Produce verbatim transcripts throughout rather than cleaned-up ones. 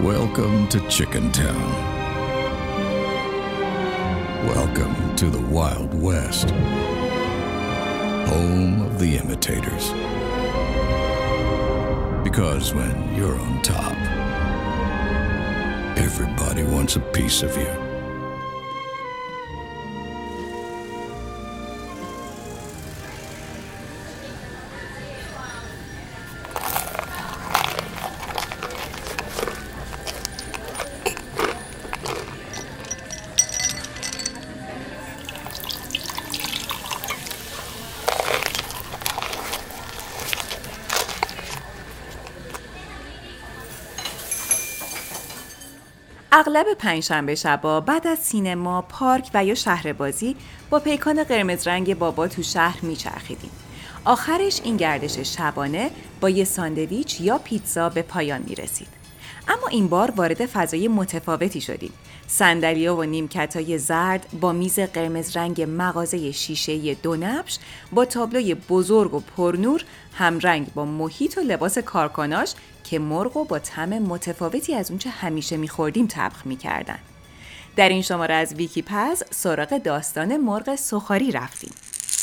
Welcome to Chicken Town. Welcome to the Wild West. Home of the imitators. Because when you're on top, everybody wants a piece of you. اغلب پنجشنبه شبا بعد از سینما، پارک و یا شهر بازی با پیکان قرمز رنگ بابا تو شهر میچرخیدیم. آخرش این گردش شبانه با یه ساندویچ یا پیتزا به پایان میرسید. اما این بار وارد فضای متفاوتی شدیم. صندلی‌ها و نیمکت‌های زرد با میز قرمز رنگ مغازه شیشه‌ای دو نبش با تابلوی بزرگ و پرنور همرنگ با محیط و لباس کارکناش که مرغ و با طعم متفاوتی از اونچه همیشه می‌خوردیم طبخ می‌کردن. در این شماره از ویکی پز سراغ داستان مرغ سوخاری رفتیم.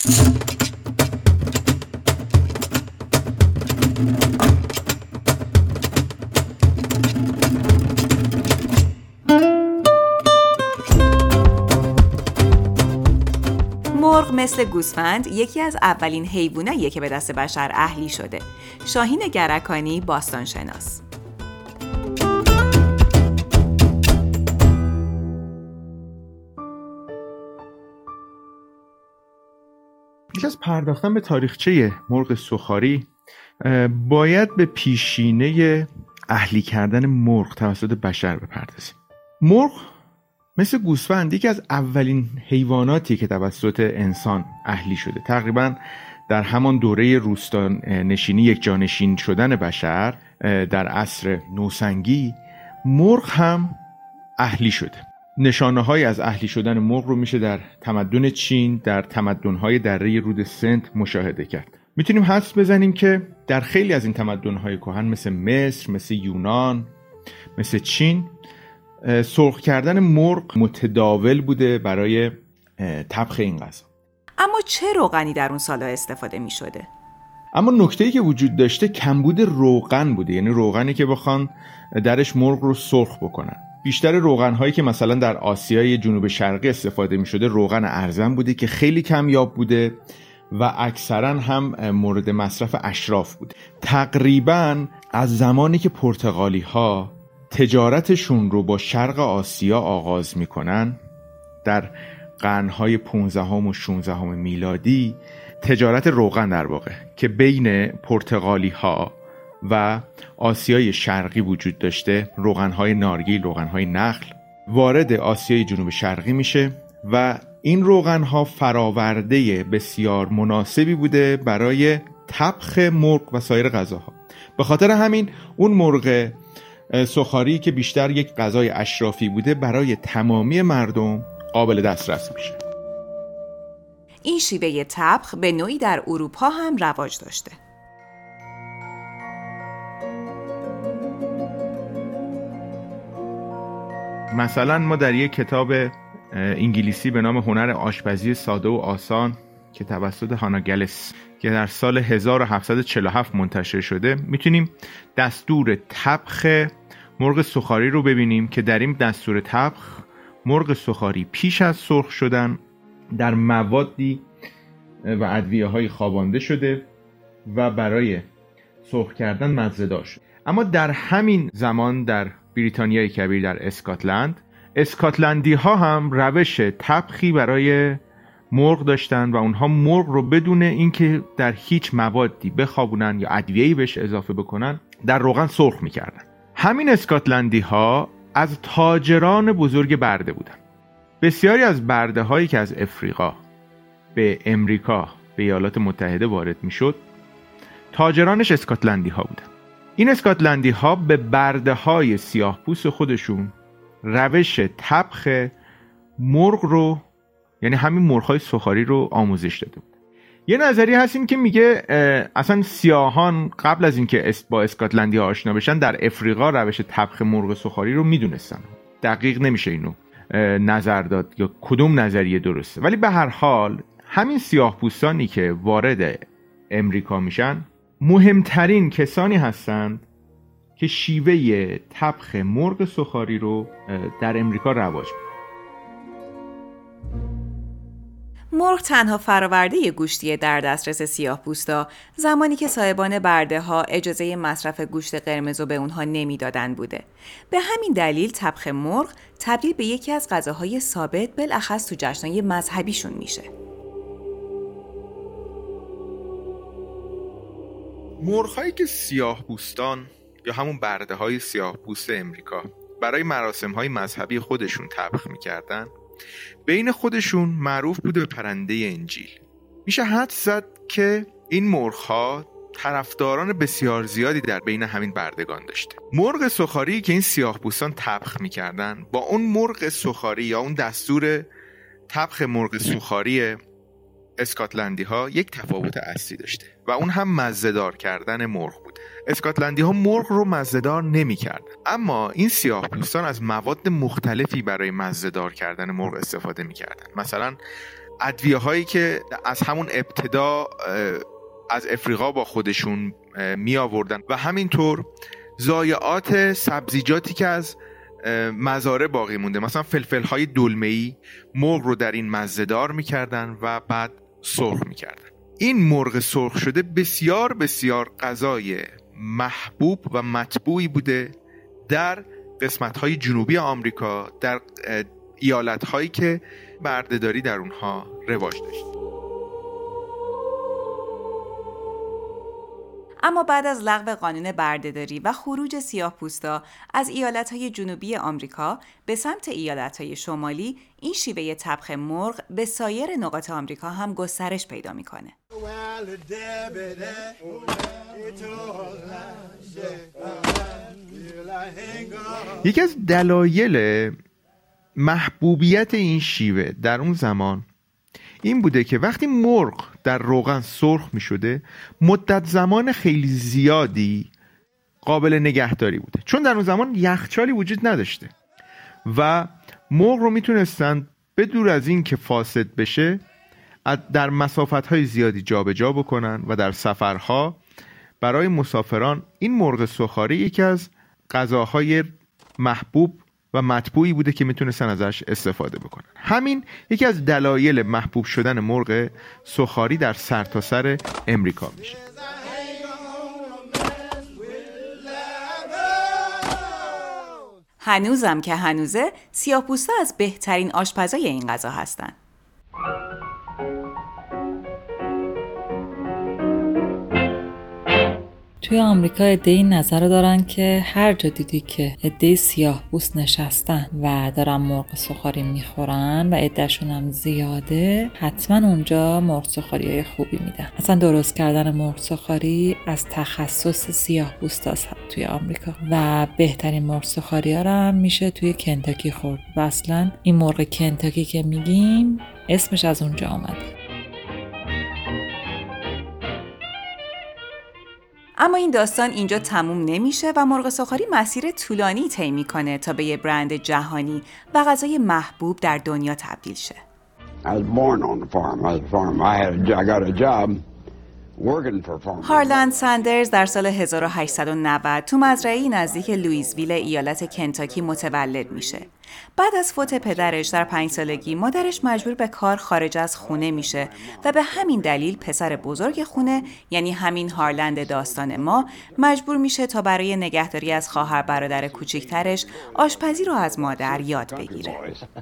مرغ مثل گوسفند یکی از اولین حیواناییه که به دست بشر اهلی شده. شاهین گرکانی، باستانشناس. پیش از پرداختن به تاریخچه مرغ سوخاری باید به پیشینه اهلی کردن مرغ توسط بشر بپردازیم. مرغ مثل گوسفند یکی از اولین حیواناتی که توسط انسان اهلی شده. تقریبا در همان دوره روستانشینی یک جانشین شدن بشر در عصر نوسنگی مرغ هم اهلی شده. نشانه های از اهلی شدن مرغ رو میشه در تمدن چین، در تمدن‌های دره رود سند مشاهده کرد. میتونیم حدس بزنیم که در خیلی از این تمدن‌های کهن مثل مصر، مثل یونان، مثل چین، سرخ کردن مرغ متداول بوده برای طبخ این غذا. اما چه روغنی در اون سال‌ها استفاده می شده؟ اما نکته‌ای که وجود داشته کمبود روغن بوده، یعنی روغنی که بخوان درش مرغ رو سرخ بکنن. بیشتر روغن‌هایی که مثلا در آسیای جنوب شرقی استفاده می شده روغن ارزن بوده که خیلی کمیاب بوده و اکثرا هم مورد مصرف اشراف بوده. تقریباً از زمانی که پرتغالی‌ها تجارتشون رو با شرق آسیا آغاز میکنن در قرن‌های پانزدهم و شانزدهم میلادی، تجارت روغن در واقع که بین پرتغالی‌ها و آسیای شرقی وجود داشته، روغن‌های نارگیل، روغن‌های نخل، وارد آسیای جنوب شرقی میشه و این روغن‌ها فراورده بسیار مناسبی بوده برای طبخ مرغ و سایر غذاها. به خاطر همین اون مرغ سوخاری که بیشتر یک غذای اشرافی بوده برای تمامی مردم قابل دسترس میشه. این شیوه طبخ به نوعی در اروپا هم رواج داشته. مثلا ما در یک کتاب انگلیسی به نام هنر آشپزی ساده و آسان که توسط هانا گلس که در سال هزار و هفتصد و چهل و هفت منتشر شده میتونیم دستور طبخ مرغ سوخاری رو ببینیم که در این دستور طبخ مرغ سوخاری پیش از سرخ شدن در موادی و ادویه‌های خوابانده شده و برای سرخ کردن مزه‌دار شد. اما در همین زمان در بریتانیای کبیر، در اسکاتلند، اسکاتلندی ها هم روش طبخی برای مرغ داشتن و اونها مرغ رو بدون اینکه در هیچ موادی بخوابونن یا ادویه‌ای بهش اضافه بکنن در روغن سرخ میکردن. همین اسکاتلندی ها از تاجران بزرگ برده بودن. بسیاری از برده هایی که از افریقا به امریکا، به ایالات متحده وارد میشد، تاجرانش اسکاتلندی ها بودن. این اسکاتلندی ها به برده های سیاه پوست خودشون روش طبخ مرغ رو، یعنی همین مرغ های سوخاری رو آموزش داده بود. یه نظریه هست این که میگه اصلا سیاهان قبل از اینکه با اسکاتلندی ها آشنا بشن در افریقا روش طبخ مرغ سوخاری رو میدونستن. دقیق نمیشه اینو نظر داد یا کدوم نظریه درسته، ولی به هر حال همین سیاه پوستانی که وارد امریکا میشن مهمترین کسانی هستند که شیوه طبخ مرغ سوخاری رو در امریکا رواج میدن. مرغ تنها فراورده گوشتی در دسترس سیاه‌پوستا زمانی که صاحبان برده ها اجازه مصرف گوشت قرمز رو به اونها نمیدادن بوده. به همین دلیل طبخ مرغ تبدیل به یکی از غذاهای ثابت بالاخص تو جشن‌های مذهبیشون میشه. مرغ‌هایی که سیاه‌پوستان یا همون برده‌های سیاه‌پوست امریکا برای مراسم‌های مذهبی خودشون طبخ می‌کردن، بین خودشون معروف بوده به پرنده انجیل. میشه حدس زد که این مرغ‌ها طرفداران بسیار زیادی در بین همین بردگان داشته. مرغ سوخاری که این سیاه‌پوستان طبخ می‌کردن با اون مرغ سوخاری یا اون دستور طبخ مرغ سوخاری اسکاتلندی ها یک تفاوت اصلی داشته و اون هم مزه‌دار کردن مرغ بود. اسکاتلندی ها مرغ رو مزه‌دار نمی‌کردن، اما این سیاه‌پوستان از مواد مختلفی برای مزه‌دار کردن مرغ استفاده می‌کردن. مثلا ادویه هایی که از همون ابتدا از افریقا با خودشون می آوردن و همینطور ضایعات سبزیجاتی که از مزارع باقی مونده، مثلا فلفل های دلمه‌ای مرغ رو در این مزه‌دار می‌کردن و بعد سرخ می‌کردن. این مرغ سرخ شده بسیار بسیار غذای محبوب و مطبوعی بوده در قسمت‌های جنوبی آمریکا، در ایالت‌هایی که برده‌داری در اونها رواج داشت. اما بعد از لغو قانون بردهداری و خروج سیاه‌پوستا از ایالت‌های جنوبی آمریکا به سمت ایالت‌های شمالی، این شیوه طبخ مرغ به سایر نقاط آمریکا هم گسترش پیدا می‌کنه. یکی از دلایل محبوبیت این شیوه در اون زمان این بوده که وقتی مرغ در روغن سرخ می شده مدت زمان خیلی زیادی قابل نگهداری بوده، چون در اون زمان یخچالی وجود نداشته و مرغ رو می تونستن به دور از این که فاسد بشه در مسافت‌های زیادی جابجا بکنن و در سفرها برای مسافران این مرغ سوخاری یکی از غذاهای محبوب و مطبوعی بوده که میتونستن ازش استفاده بکنن. همین یکی از دلایل محبوب شدن مرغ سوخاری در سرتاسر امریکا میشه. هنوزم که هنوزه سیاه‌پوستا از بهترین آشپزای این غذا هستن. توی آمریکا عده‌ای نظر دارن که هر جا دیدی که عده سیاه‌پوست نشستن و دارن مرغ سوخاری میخورن و عده‌شون هم زیاده، حتما اونجا مرغ سوخاری‌های خوبی میدن. اصلا درست کردن مرغ سوخاری از تخصص سیاه‌پوستاست توی آمریکا و بهترین مرغ سوخاری‌ها رو هم میشه توی کنتاکی خورد و اصلا این مرغ کنتاکی که میگیم اسمش از اونجا آمده. اما این داستان اینجا تموم نمیشه و مرغ سوخاری مسیر طولانی طی میکنه تا به یه برند جهانی و غذای محبوب در دنیا تبدیل شه. I was born on the farm. I was a farm. I had a, I got a job working for farm. هارلند ساندرز در سال هزار و هشتصد و نود تو مزرعه‌ای نزدیک لوئیسویل ایالت کنتاکی متولد میشه. بعد از فوت پدرش در پنج سالگی مادرش مجبور به کار خارج از خونه میشه و به همین دلیل پسر بزرگ خونه، یعنی همین هارلند داستان ما، مجبور میشه تا برای نگهداری از خواهر برادر کوچیکترش آشپزی رو از مادر یاد بگیره.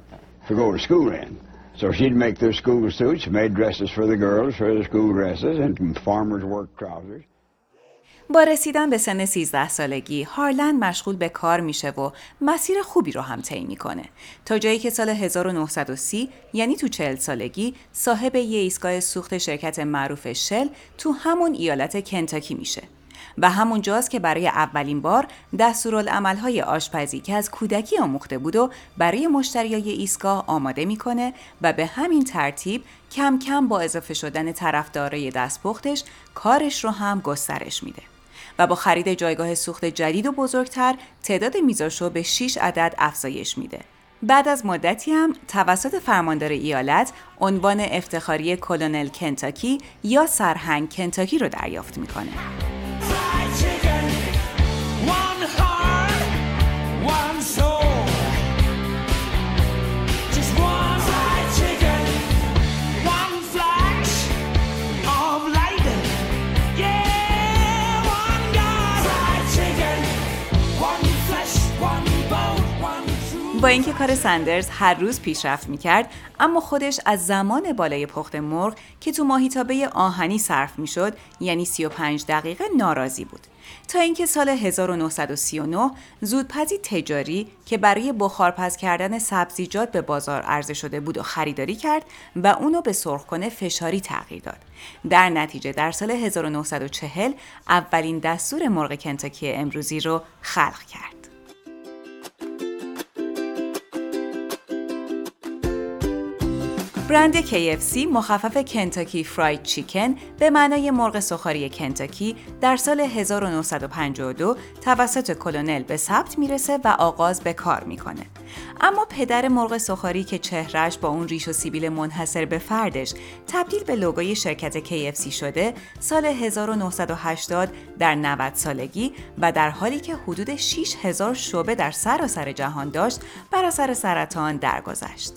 So she'd make their school suits, made dresses for the girls, for the school dresses, and farmers' work trousers. با رسیدن به سن سیزده سالگی، هارلند مشغول به کار میشه و مسیر خوبی رو هم طی میکنه تا جایی که سال هزار و نهصد و سی، یعنی تو چهل سالگی، صاحب یه ایستگاه سوخت شرکت معروف شل تو همون ایالت کنتاکی میشه. و همونجاست که برای اولین بار دستورالعمل‌های آشپزی که از کودکی آموخته بود و برای مشتریای ایستگاه آماده میکنه و به همین ترتیب کم کم با اضافه شدن طرفدارای دستپختش کارش رو هم گسترش میده و با خرید جایگاه سوخت جدید و بزرگتر تعداد میزاشو به شش عدد افزایش میده. بعد از مدتی هم توسط فرماندار ایالت عنوان افتخاری کلونل کنتاکی یا سرهنگ کنتاکی رو دریافت میکنه. با اینکه کار سندرز هر روز پیشرفت میکرد، اما خودش از زمان بالای پخت مرغ که تو ماهیتابه آهنی صرف میشد، یعنی سی و پنج دقیقه، ناراضی بود. تا اینکه سال هزار و نهصد و سی و نه زودپزی تجاری که برای بخارپز کردن سبزیجات به بازار عرضه شده بود و خریداری کرد و اونو به سرخ‌کن فشاری تغییر داد. در نتیجه در سال هزار و نهصد و چهل اولین دستور مرغ کنتاکی امروزی رو خلق کرد. برند کی اف سی مخفف کنتاکی فراید چیکن به معنای مرغ سوخاری کنتاکی در سال هزار و نهصد و پنجاه و دو توسط کلونل به ثبت میرسه و آغاز به کار میکنه. اما پدر مرغ سوخاری که چهرهش با اون ریش و سیبیل منحصر به فردش تبدیل به لوگوی شرکت کی اف سی شده، سال هزار و نهصد و هشتاد در نود سالگی و در حالی که حدود شش هزار شعبه در سراسر جهان داشت، بر اثر سرطان درگذشت.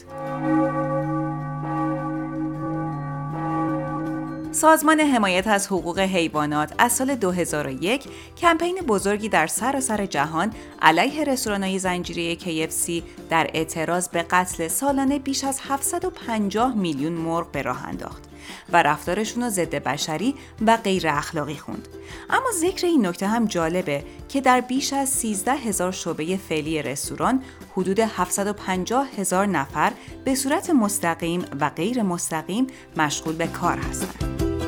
سازمان حمایت از حقوق حیوانات از سال دو هزار و یک کمپین بزرگی در سراسر جهان علیه رستوران‌های زنجیره کی اف سی در اعتراض به قتل سالانه بیش از هفتصد و پنجاه میلیون مرغ به راه انداخت و رفتارشون رو ضد بشری و غیر اخلاقی خوند. اما ذکر این نکته هم جالبه که در بیش از سیزده هزار شعبه فعلی رستوران حدود هفتصد و پنجاه هزار نفر به صورت مستقیم و غیر مستقیم مشغول به کار هستند.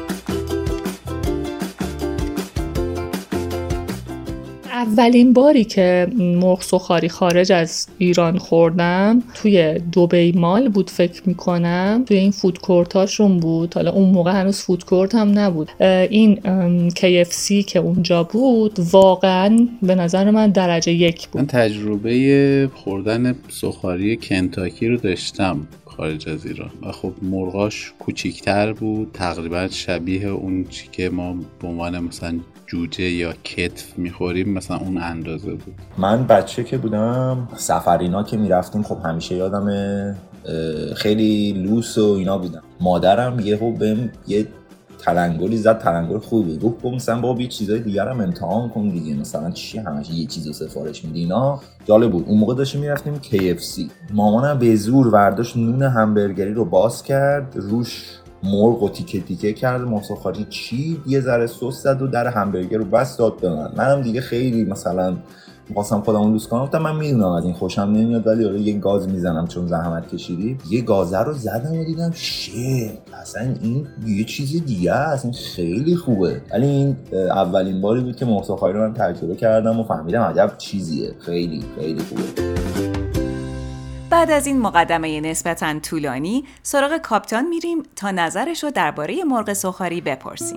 اولین باری که مرغ سوخاری خارج از ایران خوردم توی دبی مال بود فکر میکنم، توی این فود کورتاشون بود. حالا اون موقع هنوز فود کورت هم نبود. این کی اف سی که اونجا بود واقعا به نظر من درجه یک بود. من تجربه خوردن سوخاری کنتاکی رو داشتم خارج از ایران و خب مرغاش کوچیک‌تر بود، تقریبا شبیه اون چی که ما به عنوان مثلا جوجه یا کتف میخوریم مثلا اون اندازه بود. من بچه که بودم سفرینا که میرفتیم خب همیشه یادم خیلی لوس و اینا بودم. مادرم یه خب بهم یه تلنگری زد، تلنگر خوبی گفت مثلا بابا یه چیزای دیگر هم امتحان کن دیگه، مثلا چی همش یه چیزو سفارش میدی اینا. جالب بود. اون موقع داشتیم میرفتیم کی اف سی. مامانم به زور برداشت نون همبرگری رو باز کرد، روش مرغ و تیکه تیکه کرد، مرغ سوخاری چی یه ذره سس زد و در همبرگر رو بس داد به من. منم دیگه خیلی مثلا می‌خواستم خودمو لوس کنم، گفتم من میدونم از این خوشم نمیاد ولی آره یه گاز میزنم چون زحمت کشیدی. یه گازه رو زدم و دیدم شی اصلا این یه چیز دیگه است، این خیلی خوبه. ولی این اولین باری بود که مرغ سوخاری رو من تجربه کردم و فهمیدم عجب چیزیه، خیلی خیلی خوبه. بعد از این مقدمه نسبتاً طولانی سراغ کاپیتان میریم تا نظرش رو درباره مرغ سوخاری بپرسیم.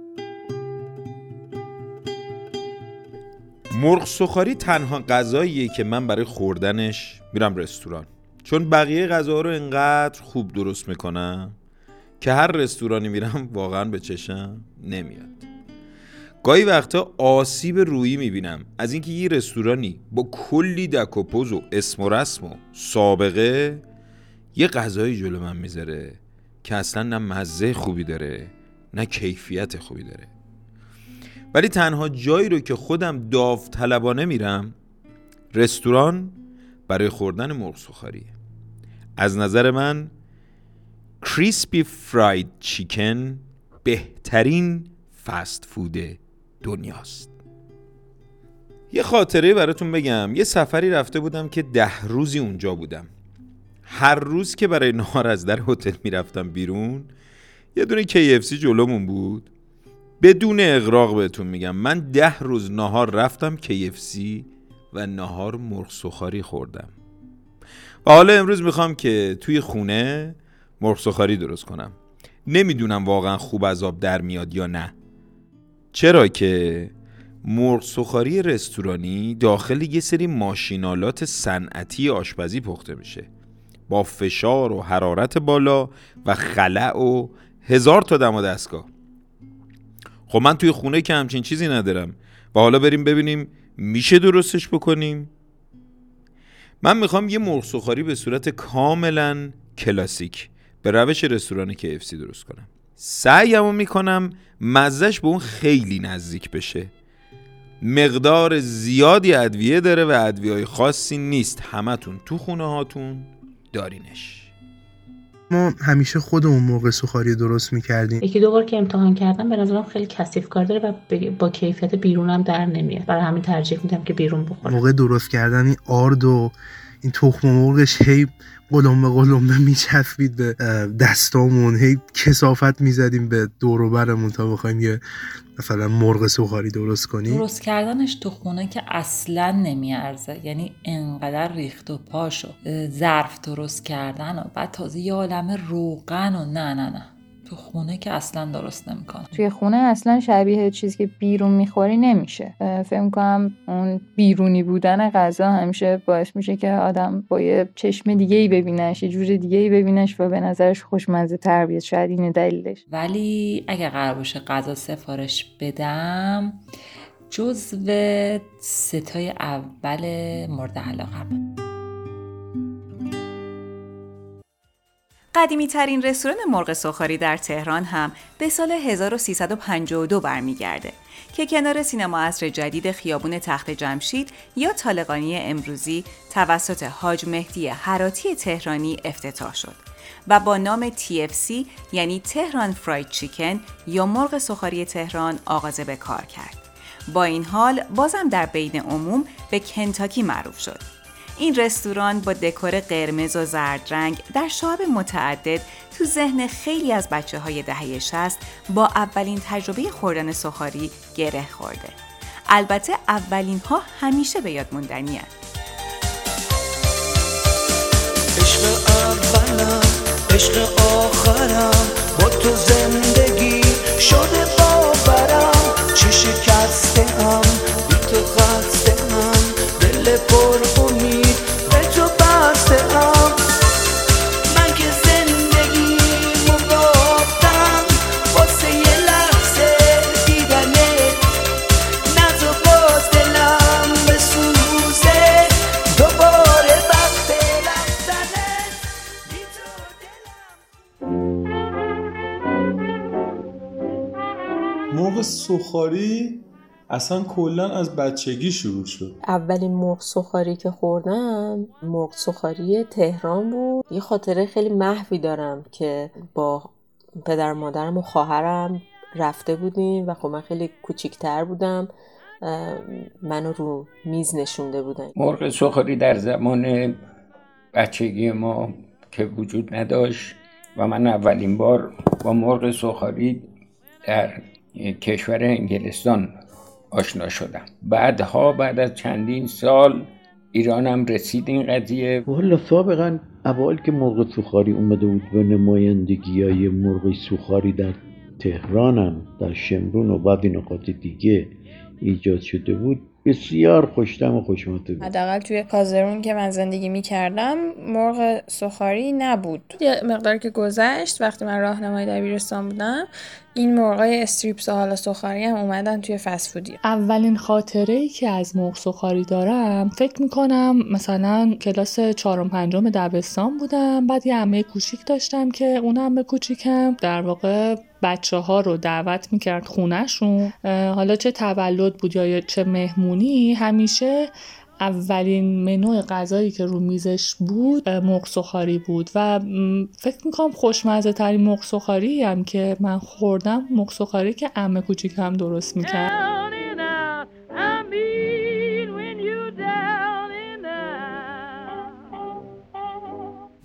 مرغ سوخاری تنها غذاییه که من برای خوردنش میرم رستوران، چون بقیه غذاها رو انقدر خوب درست میکنم که هر رستورانی میرم واقعا به چشم نمیاد. گاهی وقتا آسیب رویی میبینم از اینکه یه رستورانی با کلی دک و پوز و اسم و رسم و سابقه یه غذایی جلو من میذاره که اصلا نه مزه خوبی داره نه کیفیت خوبی داره. ولی تنها جایی رو که خودم داوطلبانه میرم رستوران برای خوردن مرغ سوخاریه. از نظر من کریسپی فراید چیکن بهترین فست فود دنیاست. یه خاطره براتون بگم. یه سفری رفته بودم که ده روزی اونجا بودم. هر روز که برای نهار از در هتل میرفتم بیرون یه دونه کی اف سی جلومون بود. بدون اغراق بهتون میگم من ده روز نهار رفتم کی اف سی و نهار مرغ سوخاری خوردم و حالا امروز میخوام که توی خونه مرغ سوخاری درست کنم. نمیدونم واقعا خوب از آب در میاد یا نه، چرا که مرغ سوخاری رستورانی داخل یه سری ماشینالات صنعتی آشپزی پخته میشه با فشار و حرارت بالا و خلأ و هزار تا دم و دستگاه. خب من توی خونه که همچین چیزی ندارم و حالا بریم ببینیم میشه درستش بکنیم. من میخوام یه مرغ سوخاری به صورت کاملا کلاسیک به روش رستوران کی اف سی درست کنم. سعیمو میکنم مزهش به اون خیلی نزدیک بشه. مقدار زیادی ادویه داره و ادویه‌های خاصی نیست، همتون تو خونه هاتون دارینش. ما همیشه خودمون مرغ سوخاری درست میکردیم. یکی دو بار که امتحان کردم به نظرم خیلی کثیف کار داره و با کیفیت بیرونم در نمیاد، برای همین ترجیح میدم که بیرون بخورم. موقع درست کردن این آرد و این تخم مرغش هی قلمبه قلمبه میچسبید به دستامون، هی کثافت میزدیم به دور و برمون تا بخوایم یه مثلا مرغ سوخاری درست کنیم. درست کردنش تو خونه که اصلا نمیارزه، یعنی انقدر ریخت و پاش و ظرف درست کردن و بعد تازه یه عالمه روغن و نه نه نه تو خونه که اصلا درست نمیکنه. توی خونه اصلا شبیه چیزی که بیرون میخوری نمیشه. فکر میکنم اون بیرونی بودن غذا همیشه باعث میشه که آدم با یه چشم دیگه ای ببینش، یه جور دیگه ای ببینش و به نظرش خوشمزه تر بیاد. شاید اینه دلیلش. ولی اگه قرار باشه غذا سفارش بدم جزو ستای اول مورد علاقه‌ام. قدیمی ترین رستوران مرغ سوخاری در تهران هم به سال هزار و سیصد و پنجاه و دو برمیگرده که کنار سینما عصر جدید خیابون تخت جمشید یا طالقانی امروزی توسط حاج مهدی هراتی تهرانی افتتاح شد و با نام تی اف سی یعنی تهران فراید چیکن یا مرغ سوخاری تهران آغاز به کار کرد. با این حال بازم در بین عموم به کنتاکی معروف شد. این رستوران با دکور قرمز و زرد رنگ در شعاب متعدد تو ذهن خیلی از بچه‌های دهه شصت با اولین تجربه خوردن سوخاری گره خورده. البته اولین ها همیشه به یاد موندنی هست. عشق اولم، عشق آخرم، با تو زندگی شده باورم، چه شکسته ام، بی تو خسته ام، دل پر امید به تو بسته ام، من که زندگی مباختم واسه یه لحظه دیدنه، نه تو باز دلم به سوزه دوباره وقت رفتنه بی تو دلم. مرغ سوخاری اصلا کلا از بچگی شروع شد. اولین مرغ سوخاری که خوردم مرغ سوخاری تهران بود. یه خاطره خیلی محوی دارم که با پدر مادرم و خواهرم رفته بودیم و خب من خیلی کوچیک‌تر بودم، منو رو میز نشونده بودن. مرغ سوخاری در زمان بچگی ما که وجود نداشت و من اولین بار با مرغ سوخاری در کشور انگلستان آشنا شدم. بعدها بعد از چندین سال ایرانم رسید این قضیه. والا سابقا اوایل که مرغ سوخاری اومده بود به نمایندگی های مرغ سوخاری در تهرانم در شمرون و بعد نقاط دیگه ایجاد شده بود بسیار خوش‌طعم و خوشمزه بود. حداقل توی کازرون که من زندگی می‌کردم مرغ سوخاری نبود. یه مقدار که گذشت وقتی من راهنمای دبیرستان بودم این مرغای استریپس و حالا سوخاری هم اومدن توی فست فودی. اولین خاطره‌ای که از مرغ سوخاری دارم فکر می‌کنم مثلا کلاس چهارم پنجم دبستان بودم. بعد یه عمه کوچیک داشتم که اون عمه کوچیکم در واقع بچه ها رو دعوت میکرد خونه‌شون، حالا چه تولد بود یا چه مهمونی، همیشه اولین منوی غذایی که رو میزش بود مرغ سوخاری بود و فکر میکنم خوشمزه ترین مرغ سوخاری هم که من خوردم مرغ سوخاری که عمه کوچیکم درست میکرد.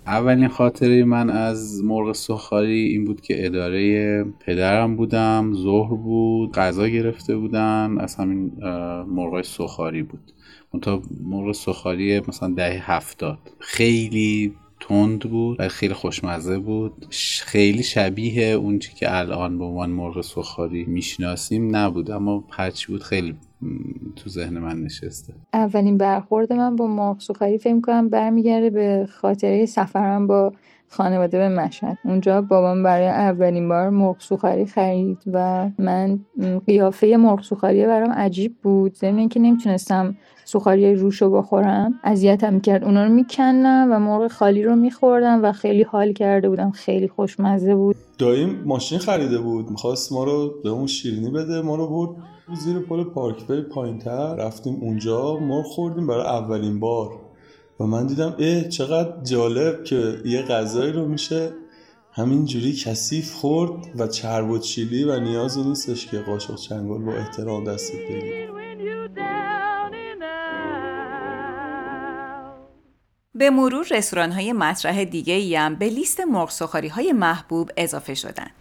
اولین خاطره من از مرغ سوخاری این بود که اداره پدرم بودم، ظهر بود، غذا گرفته بودن از همین مرغ سوخاری بود. منتها مرغ سوخاری مثلا دهه هفتاد خیلی تند بود و خیلی خوشمزه بود. خیلی شبیه اون چی که الان به عنوان مرغ سوخاری میشناسیم نبود، اما هرچی بود خیلی تو ذهن من نشسته. اولین برخورد من با مرغ سوخاری فکر می‌کنم برمیگرده به خاطره سفرم با خانواده به مشهد. اونجا بابام برای اولین بار مرغ سوخاری خرید و من قیافه مرغ سوخاری برام عجیب بود، ضمن اینکه نمیتونستم سوخاری روشو بخورم، اذیتم میکرد. اونا رو میکندم و مرغ خالی رو میخوردم و خیلی حال کرده بودم، خیلی خوشمزه بود. داییم ماشین خریده بود، میخواست ما رو به اون شیرینی بده، ما رو برد زیر پل پارکوی پایینتر، رفتیم اونجا مرغ خوردیم برای اولین بار و من دیدم اه چقدر جالب که یه غذایی رو میشه همینجوری کثیف خورد و چرب و چیلی و نیازی نیستش که قاشق چنگال با احترام دستت بگیری. به مرور رستوران‌های مطرح دیگه‌ای هم به لیست مرغ سوخاری‌های محبوب اضافه شدند.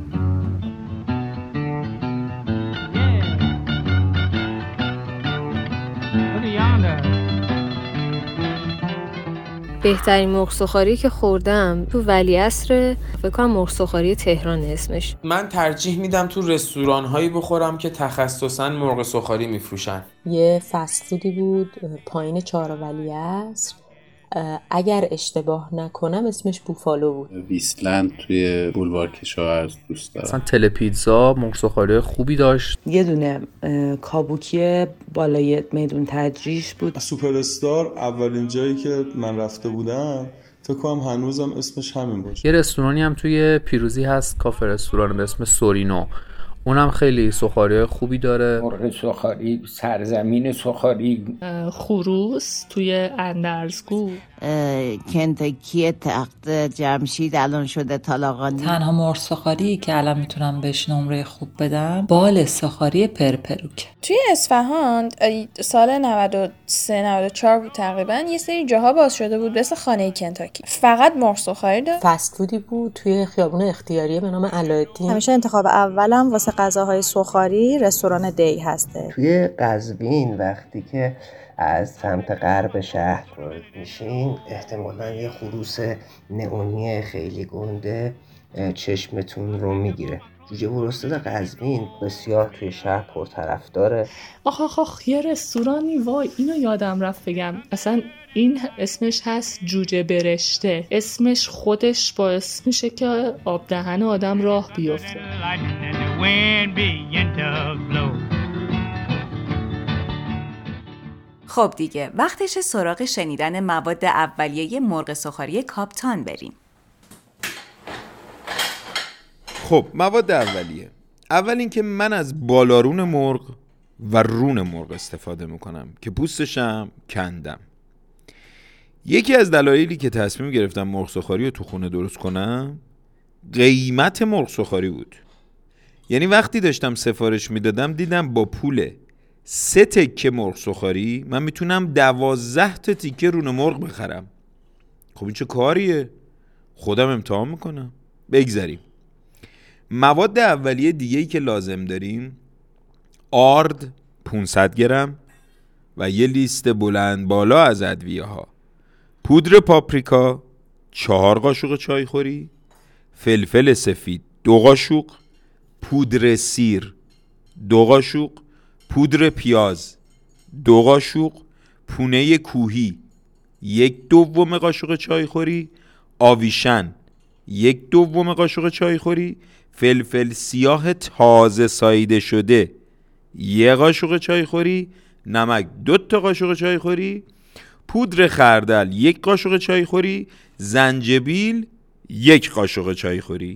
بهترین مرغ سوخاری که خوردم تو ولیعصر، فکر کنم مرغ سوخاری تهران اسمش. من ترجیح میدم تو رستوران‌هایی بخورم که تخصصاً مرغ سوخاری میفروشن. یه فست فودی بود پایین چهار ولیعصر، اگر اشتباه نکنم اسمش بوفالو بود. ویستلند توی بولوار کشاورز دوست دارم. مثلا تله پیتزا مرغ سوخاری خوبی داشت. یه دونه کابوکی بالای میدون تجریش بود. سوپر استار اولین جایی که من رفته بودم، فکر کنم هنوزم اسمش همین باشه. یه رستورانی هم توی پیروزی هست، کافه رستوران به اسم سورینو، اونم خیلی سوخاری خوبی داره. مرغ سوخاری، سرزمین سوخاری. خروس توی اندرزگو. کنتاکی تخت جمشید الان شده طالاقانی. تنها مرغ سوخاری که الان میتونم بهش نمره خوب بدم بال سوخاری پرپروک. توی اصفهان سال نود و سه نود و چهار بود تقریبا، یه سری جاها باز شده بود مثل خانه کنتاکی، فقط مرغ سوخاری داشت. فست فودی بود توی خیابون اختیاریه به نام علایالدین. همیشه انتخاب اولم واسه غذاهای سوخاری رستوران دی هسته. توی قزوین وقتی که از سمت غرب شهر وارد میشین، احتمالاً یه خروس نئونی خیلی گنده چشمتون رو میگیره. جوجه ورستاد قزوین بسیار توی شهر پرطرفداره. آخ آخ آخ یه رستورانی، وای اینو یادم رفت بگم، اصلا این اسمش هست جوجه برشته. اسمش خودش باعث میشه که آب دهن آدم راه بیفته. خب دیگه وقتش سراغ شنیدن مواد اولیه مرغ سوخاری کاپتان بریم. خب مواد اولیه. اول اینکه من از بالارون مرغ و رون مرغ استفاده میکنم که پوستشم کندم. یکی از دلایلی که تصمیم گرفتم مرغ سوخاری رو تو خونه درست کنم قیمت مرغ سوخاری بود. یعنی وقتی داشتم سفارش میدادم دیدم با پول سه تکه مرغ سوخاری من میتونم دوازده تا تیکه رون مرغ بخرم. خب این چه کاریه؟ خودم امتحان میکنم. بگذاریم. مواد اولیه دیگه‌ای که لازم داریم آرد پانصد گرم و یه لیست بلند بالا از ادویه ها. پودر پاپریکا چهار قاشق چای خوری، فلفل سفید دو قاشق، پودر سیر دو قاشق، پودر پیاز دو قاشق، پونه کوهی یک دوم قاشق چای خوری، آویشن یک دوم قاشق چای خوری، فلفل سیاه تازه ساییده شده یک قاشق چای خوری، نمک دو تا قاشق چای خوری، پودر خردل یک قاشق چای خوری، زنجبیل یک قاشق چای خوری.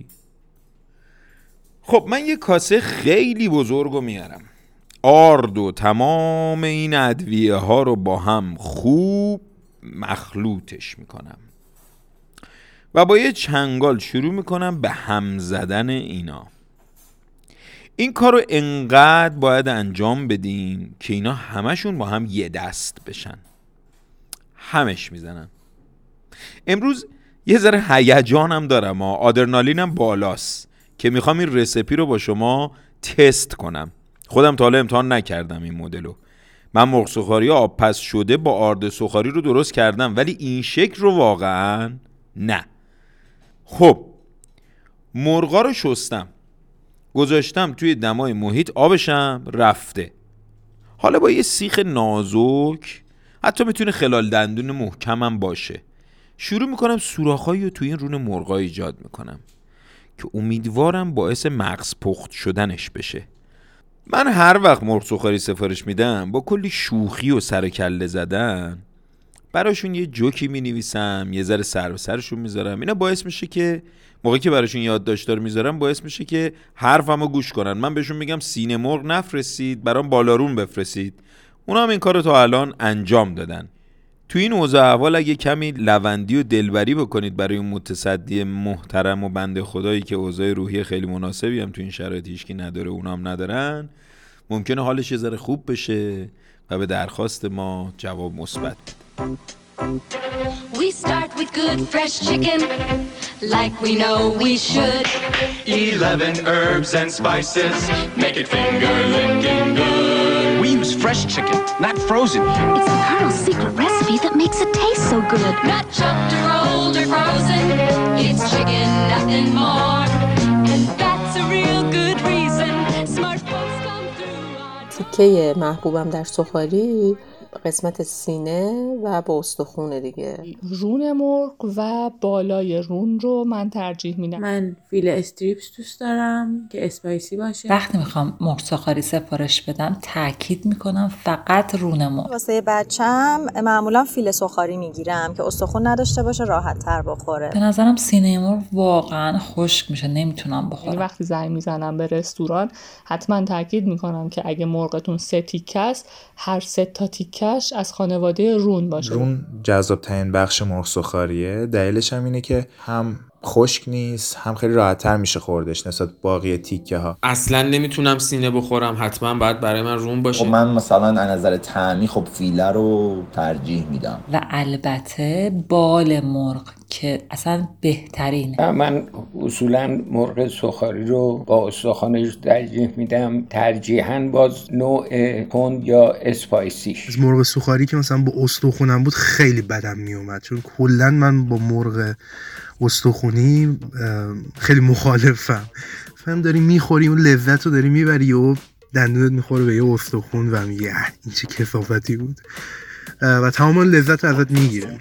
خب من یک کاسه خیلی بزرگو میارم. آرد و تمام این ادویه ها رو با هم خوب مخلوطش میکنم و با یه چنگال شروع میکنم به هم زدن اینا. این کار رو انقدر باید انجام بدین که اینا همشون با هم یه دست بشن. همش میزنم. امروز یه ذره هیجانم دارم، آدرنالینم بالاست که میخوام این رسیپی رو با شما تست کنم. خودم تا حالا امتحان نکردم این مدلو. من مرغ سوخاری آب پز شده با آرد سوخاری رو درست کردم، ولی این شکل رو واقعا نه. خب مرغا رو شستم، گذاشتم توی دمای محیط، آبشم رفته. حالا با یه سیخ نازک، حتی میتونه خلال دندون محکمم باشه، شروع میکنم سوراخایی رو توی این رون مرغا ایجاد میکنم که امیدوارم باعث مغز پخت شدنش بشه. من هر وقت مرغ سوخاری سفارش میدم با کلی شوخی و سر کله زدن براشون یه جوکی مینویسم، یه ذره سر به سرشون میذارم. اینا باعث میشه که موقعی که براشون یادداشتار میذارم باعث میشه که حرفمو گوش کنن. من بهشون میگم سینه مرغ نفرستید، برام بالارون بفرستید. اونا هم این کارو تا الان انجام دادن. تو این اوضاع احوال اگه کمی لوندی و دلبری بکنید برای اون متصدی محترم و بنده خدایی که اوضاع روحی خیلی مناسبی هم تو این شرایط هیچکی نداره، اونا هم ندارن، ممکنه حالش یه ذره خوب بشه و به درخواست ما جواب مثبت. We start with good fresh chicken, like we know we should. Eleven herbs and spices make it finger-licking good. We use fresh chicken, not frozen. It's the Colonel's secret recipe that makes it taste so good. Not chopped or rolled or frozen. It's chicken, nothing more. And that's a real good reason smart folks come through. تیکه محبوبم در سوخاری قسمت سینه و با استخونه دیگه. رون مرغ و بالای رون رو من ترجیح میدم. من فیله استریپس دوست دارم که اسپایسی باشه. وقتی میخوام مرغ سوخاری سفارش بدم تاکید میکنم فقط رون مرغ. واسه بچم معمولا فیله سوخاری میگیرم که استخون نداشته باشه، راحت تر بخوره. به نظرم سینه مرغ واقعا خشک میشه، نمیتونم بخورم. وقتی زنگ میزنم به رستوران حتما تاکید میکنم که اگه مرغتون سه تیکه است، هر سه تا تیکه از خانواده رون باشه. رون جذاب ترین بخش مرغ سوخاریه. دلیلش هم اینه که هم خشک نیست، هم خیلی راحت تر میشه خوردش نسبت باقی تیکه ها. اصلا نمیتونم سینه بخورم، حتما باید برای من رون باشه. خب من مثلا از نظر طعمی خب فیله رو ترجیح میدم و البته بال مرغ که اصلا بهترینه. من اصولا مرغ سوخاری رو با استخوانش ترجیح میدم، ترجیحاً باز نوع تند یا اسپایسیش. از مرغ سوخاری که مثلا با استخونم بود خیلی بدم میومد، چون کلا من با مرغ استخونی خیلی مخالفم. فهم داری میخوری اون لذت رو داری میبری و دندونت میخوره به یه استخون و میگه این چه کثافتی بود و تمام لذت رو ازت میگیره.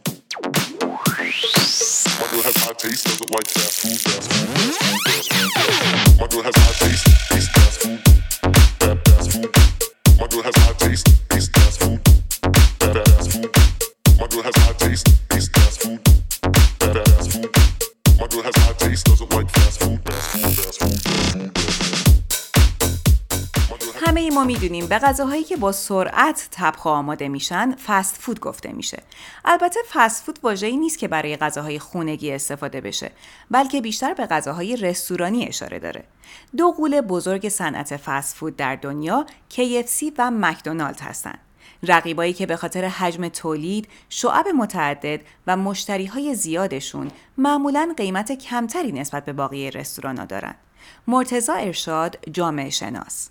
همه ما میدونیم به غذاهایی که با سرعت طبخ آماده میشن فست فود گفته میشه. البته فست فود واژه‌ای نیست که برای غذاهای خونگی استفاده بشه، بلکه بیشتر به غذاهای رستورانی اشاره داره. دو غول بزرگ صنعت فست فود در دنیا کی اف سی و مکدونالد هستند. رقیبایی که به خاطر حجم تولید، شعب متعدد و مشتریهای زیادشون معمولاً قیمت کمتری نسبت به باقی رستورانا دارن. مرتضی ارشاد، جامعه شناس.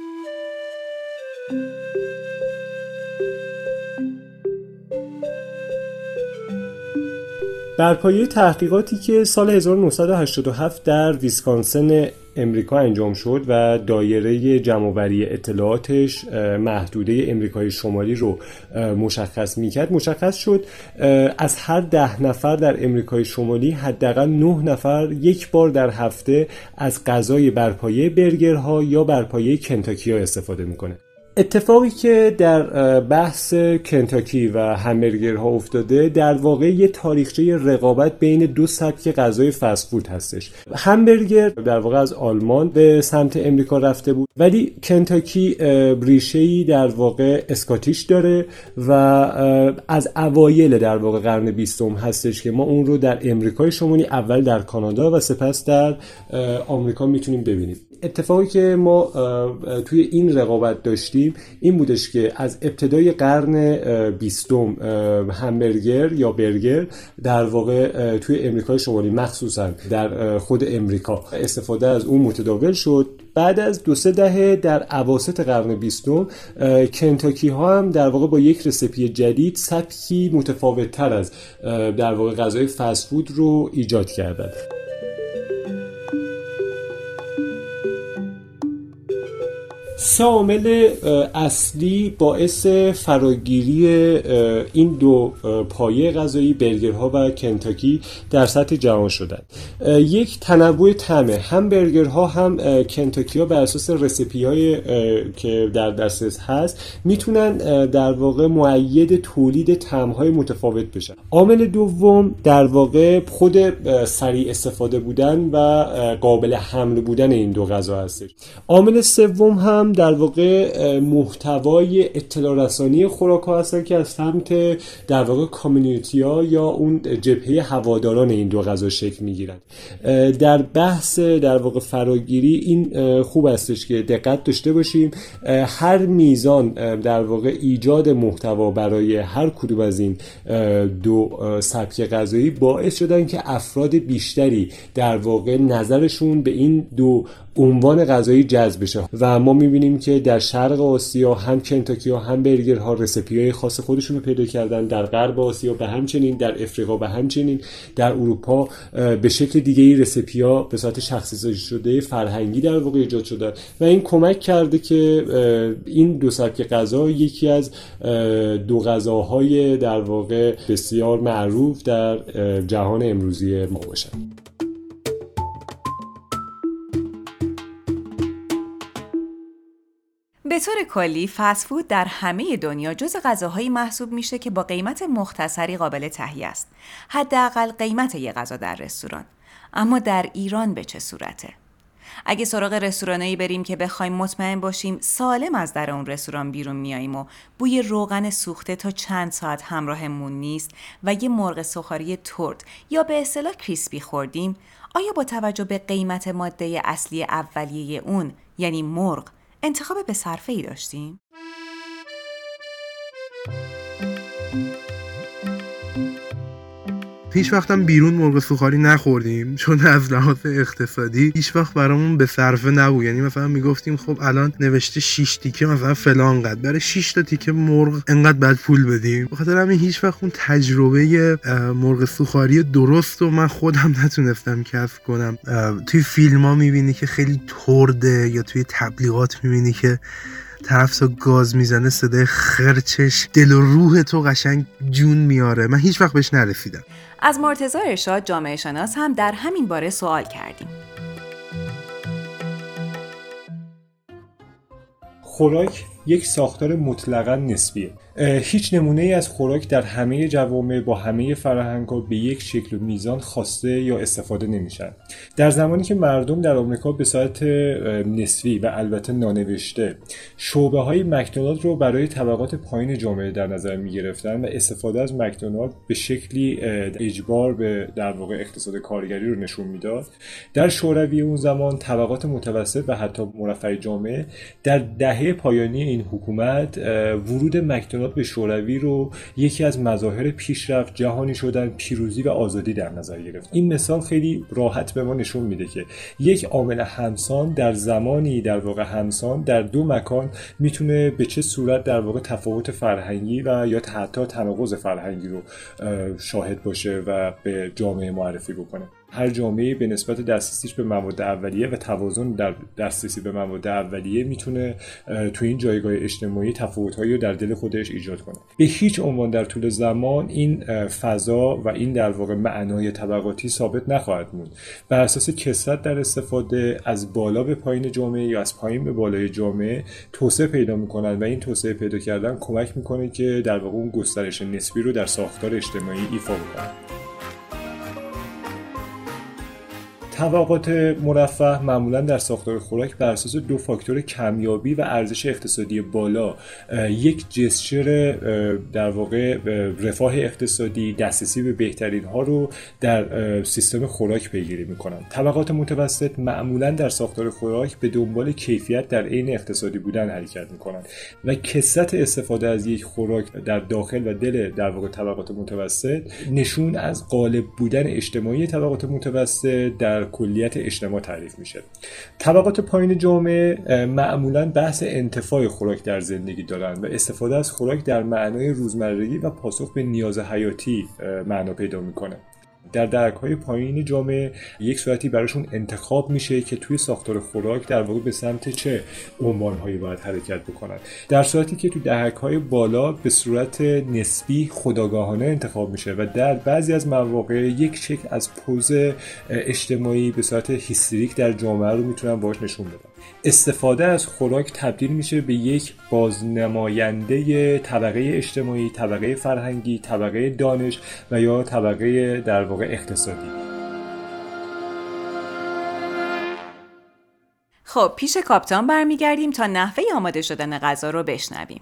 بر پایه تحقیقاتی که سال هزار و نهصد و هشتاد و هفت در ویسکانسن امریکا انجام شد و دایره جمع‌آوری اطلاعاتش محدوده امریکای شمالی رو مشخص می‌کرد، مشخص شد از هر ده نفر در امریکای شمالی حداقل نه نفر یک بار در هفته از غذای بر پایه برگرها یا بر پایه کنتاکی‌ها استفاده می‌کنه. اتفاقی که در بحث کنتاکی و همبرگرها افتاده در واقع یه تاریخچه رقابت بین دو سبک غذای فست فود هستش. همبرگر در واقع از آلمان به سمت امریکا رفته بود، ولی کنتاکی ریشه‌ای در واقع اسکاتیش داره و از اوایل در واقع قرن بیستم هستش که ما اون رو در امریکای شمالی اول در کانادا و سپس در آمریکا میتونیم ببینیم. اتفاقی که ما توی این رقابت داشتیم این بودش که از ابتدای قرن بیستم همبرگر یا برگر در واقع توی امریکای شمالی مخصوصا در خود امریکا استفاده از اون متداول شد. بعد از دو سه دهه در اواسط قرن بیستم کنتاکی ها هم در واقع با یک رسیپی جدید سبکی متفاوت تر از در واقع غذای فست فود رو ایجاد کردند. سه عامل اصلی باعث فراگیری این دو پایه غذایی برگرها و کنتاکی در سطح جهان شدند. یک تنوع طعمه، هم برگرها هم کنتاکی ها بر اساس رسیپی های که در دسترس هست میتونن در واقع مؤید تولید طعم های متفاوت بشن. عامل دوم در واقع خود سریع استفاده بودن و قابل حمل بودن این دو غذا هستش. عامل سوم هم در واقع محتوای اطلاع رسانی خوراک ها هستن که از سمت در واقع کامیونیتی ها یا اون جبهه هواداران این دو غذا شکل میگیرن. در بحث در واقع فراگیری این خوب استش که دقت داشته باشیم هر میزان در واقع ایجاد محتوا برای هر کدوم از این دو سبک غذایی باعث شدن که افراد بیشتری در واقع نظرشون به این دو عنوان غذایی جذب بشه و ما می‌بینیم که در شرق آسیا هم کنتاکی ها هم برگرها رسیپی‌های خاص خودشون رو پیدا کردن، در غرب آسیا به همچنین، در افریقا به همچنین، در اروپا به شکل دیگه‌ای رسیپی‌ها به صورت شخصی‌سازی شده فرهنگی در واقع ایجاد شدن و این کمک کرده که این دو سبک غذا یکی از دو غذاهای در واقع بسیار معروف در جهان امروزی ما باشن. به طور کلی فست فود در همه دنیا جز غذاهایی محسوب میشه که با قیمت مختصری قابل تهیه است. حداقل قیمت یک غذا در رستوران. اما در ایران به چه صورته؟ اگه سراغ رستورانایی بریم که بخوایم مطمئن باشیم سالم از در اون رستوران بیرون میاییم و بوی روغن سوخته تا چند ساعت همراهمون نیست و یه مرغ سوخاری ترد یا به اصطلاح کریسپی خوردیم، آیا با توجه به قیمت ماده اصلی اولیه اون یعنی مرغ انتخاب به صرفه‌ای داشتیم؟ هیچ وقتم بیرون مرغ سوخاری نخوردیم چون از لحاظ اقتصادی هیچ وقت برامون به صرفه نبود. یعنی مثلا میگفتیم خب الان نوشته شش تیکه مثلا فلان قد، برای شش تا تیکه مرغ انقدر بعد پول بدیم. بخاطر همین هیچ وقت اون تجربه مرغ سوخاری درست رو من خودم نتونستم کسب کنم. توی فیلم‌ها میبینی که خیلی ترده یا توی تبلیغات میبینی که طرف سا گاز میزنه صدای خرچش دل و روح تو قشنگ جون میاره. من هیچ وقت بهش نرسیدم. از مرتضی ارشاد جامعه شناس هم در همین باره سوال کردیم. خوراک یک ساختار مطلقاً نسبیه. هیچ نمونه ای از خوراک در همه جوامع با همه فرهنگ‌ها به یک شکل و میزان خواسته یا استفاده نمیشن. در زمانی که مردم در آمریکا به صورت نسبی و البته نانوشته شعبه‌های مکدونالد رو برای طبقات پایین جامعه در نظر می‌گرفتن و استفاده از مکدونالد به شکلی اجبار به در واقع اقتصاد کارگری رو نشون میداد، در شوروی اون زمان طبقات متوسط و حتی مرفه جامعه در دهه پایانی این حکومت ورود مکدونالد به شوروی رو یکی از مظاهر پیشرفت جهانی شدن، پیروزی و آزادی در نظر گرفت. این مثال خیلی راحت به ما نشون میده که یک عامل همسان در زمانی در واقع همسان در دو مکان میتونه به چه صورت در واقع تفاوت فرهنگی و یا حتی تناقض فرهنگی رو شاهد باشه و به جامعه معرفی بکنه. هر جامعه به نسبت دسترسیش به مواد اولیه و توازن در دسترسی به مواد اولیه میتونه تو این جایگاه اجتماعی تفاوت‌هایی رو در دل خودش ایجاد کنه. به هیچ عنوان در طول زمان این فضا و این در واقع معنای طبقاتی ثابت نخواهد موند. بر اساس کثرت در استفاده از بالا به پایین جامعه یا از پایین به بالای جامعه توسعه پیدا میکنن و این توسعه پیدا کردن کمک میکنه که در واقع اون گسترش نسبی رو در ساختار اجتماعی ایفا کنه. طبقات مرفه معمولا در ساختار خوراک بر اساس دو فاکتور کمیابی و ارزش اقتصادی بالا یک جسچر در واقع رفاه اقتصادی، دسترسی به بهترین ها رو در سیستم خوراک پیگیری میکنن. طبقات متوسط معمولا در ساختار خوراک به دنبال کیفیت در عین اقتصادی بودن حرکت میکنن و کثرت استفاده از یک خوراک در داخل و دل در واقع طبقات متوسط نشون از غالب بودن اجتماعی طبقات متوسط در کلیت اجتماع تعریف میشه. طبقات پایین جامعه معمولا بحث انتفاع خوراک در زندگی دارن و استفاده از خوراک در معنای روزمرگی و پاسخ به نیاز حیاتی معنا پیدا میکنه. در درک‌های پایین جامعه یک صورتی براشون انتخاب میشه که توی ساختار خوراک در واقع به سمت چه عنوان‌هایی باید حرکت بکنن، در صورتی که توی درک‌های بالا به صورت نسبی خودآگاهانه انتخاب میشه و در بعضی از مواقع یک شکل از پوز اجتماعی به صورت هیستریک در جامعه رو میتونن باهاش نشون بدن. استفاده از خوراک تبدیل میشه به یک بازنماینده طبقه اجتماعی، طبقه فرهنگی، طبقه دانش و یا طبقه در واقع اقتصادی. خب پیش کاپتان برمیگردیم تا نحوه آماده شدن غذا رو بشنویم.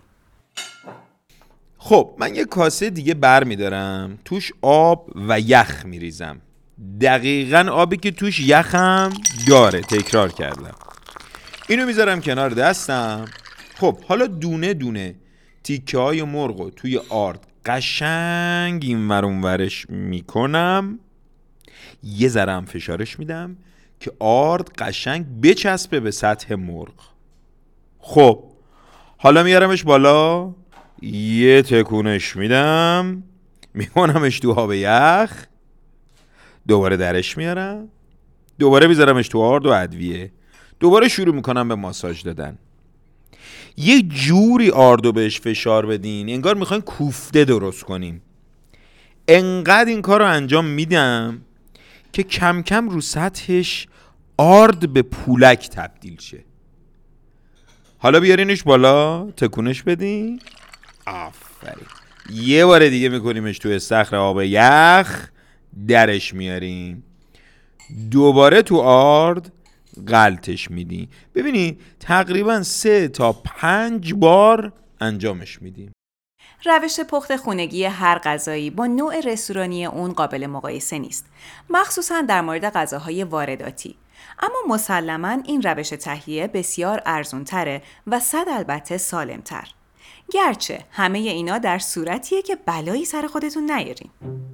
خب من یه کاسه دیگه بر میدارم، توش آب و یخ میریزم، دقیقاً آبی که توش یخم داره. تکرار کردم. اینو میذارم کنار دستم. خب حالا دونه دونه تیکه های مرغو توی آرد قشنگ این ور اون ورش میکنم، یه ذره هم فشارش میدم که آرد قشنگ بچسبه به سطح مرغ. خب حالا میارمش بالا، یه تکونش میدم، میمونمش تو آب یخ، دوباره درش میارم، دوباره میذارمش تو آرد و ادویه، دوباره شروع میکنم به ماساژ دادن. یه جوری آردو بهش فشار بدین انگار میخواین کوفته درست کنیم. انقدر این کار رو انجام میدم که کم کم رو سطحش آرد به پولک تبدیل شه. حالا بیارینش بالا، تکونش بدین. آفرین. یه بار دیگه میکنیمش تو استخر آب یخ، درش میاریم، دوباره تو آرد غلتش میدیم. ببینید تقریبا سه تا پنج بار انجامش میدیم. روش پخت خونگی هر غذایی با نوع رستورانی اون قابل مقایسه نیست، مخصوصا در مورد غذاهای وارداتی. اما مسلماً این روش تهیه بسیار ارزان‌تره و صد البته سالم‌تر. گرچه همه اینا در صورتیه که بلایی سر خودتون نیارین.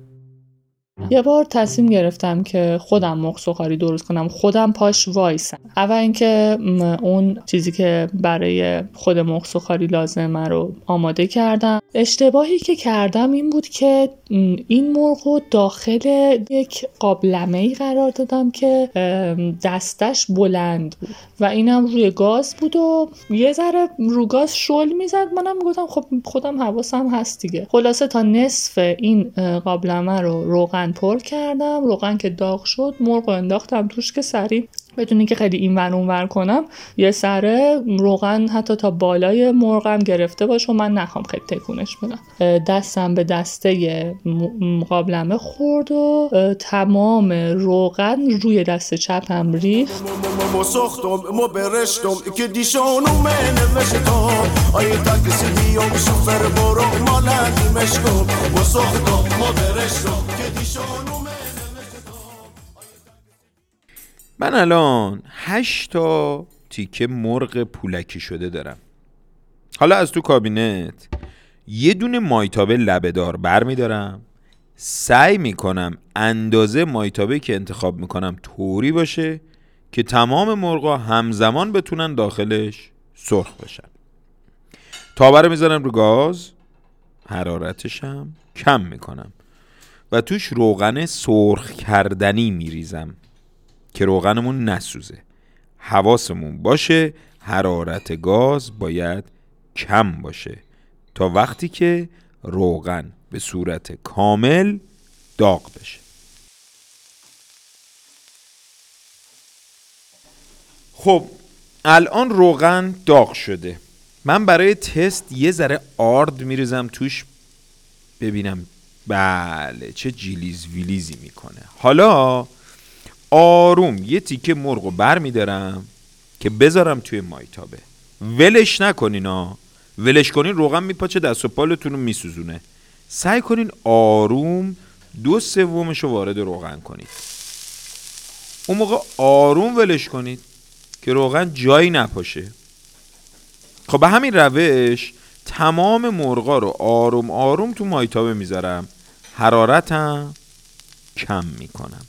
یه بار تصمیم گرفتم که خودم مرغ سوخاری درست کنم، خودم پاش وایسم. اول اینکه اون چیزی که برای خود مرغ سوخاری لازمه رو آماده کردم. اشتباهی که کردم این بود که این مرغ رو داخل یک قابلمه‌ای قرار دادم که دستش بلند بود و اینم روی گاز بود و یه ذره رو گاز شل میزد. منم گفتم خب خودم حواسم هست دیگه. خلاصه تا نصف این قابلمه رو روغن پر کردم. روغن که داغ شد مرغ رو انداختم توش که سریع بدون اینکه خیلی این ور اون ور کنم یه سره روغن حتی تا بالای مرغم گرفته باشه و من نخوام خیلی تکونش بدم. دستم به دسته قابلمه خورد و تمام روغن روی دست چپم ریخت. من الان هشت تا تیکه مرغ پولکی شده دارم. حالا از تو کابینت یه دونه مایتابه لبه‌دار برمی‌دارم، سعی میکنم اندازه مایتابه که انتخاب میکنم طوری باشه که تمام مرغا همزمان بتونن داخلش سرخ بشن. تابه رو میذارم رو گاز، حرارتش هم کم میکنم و توش روغن سرخ کردنی میریزم که روغنمون نسوزه. حواسمون باشه حرارت گاز باید کم باشه تا وقتی که روغن به صورت کامل داغ بشه. خب الان روغن داغ شده. من برای تست یه ذره آرد میریزم توش ببینم بله چه جیلیز ویلیزی میکنه. حالا آروم یه تیکه مرغ رو بر میدارم که بذارم توی مایتابه. ولش نکنین ها، ولش کنین روغن میپاچه، دست و پالتون رو میسوزونه. سعی کنین آروم دو سومش رو وارد روغن کنید. اون موقع آروم ولش کنید که روغن جایی نپاشه. خب به همین روش تمام مرغا رو آروم آروم تو مایتابه میذارم، حرارتم کم میکنم.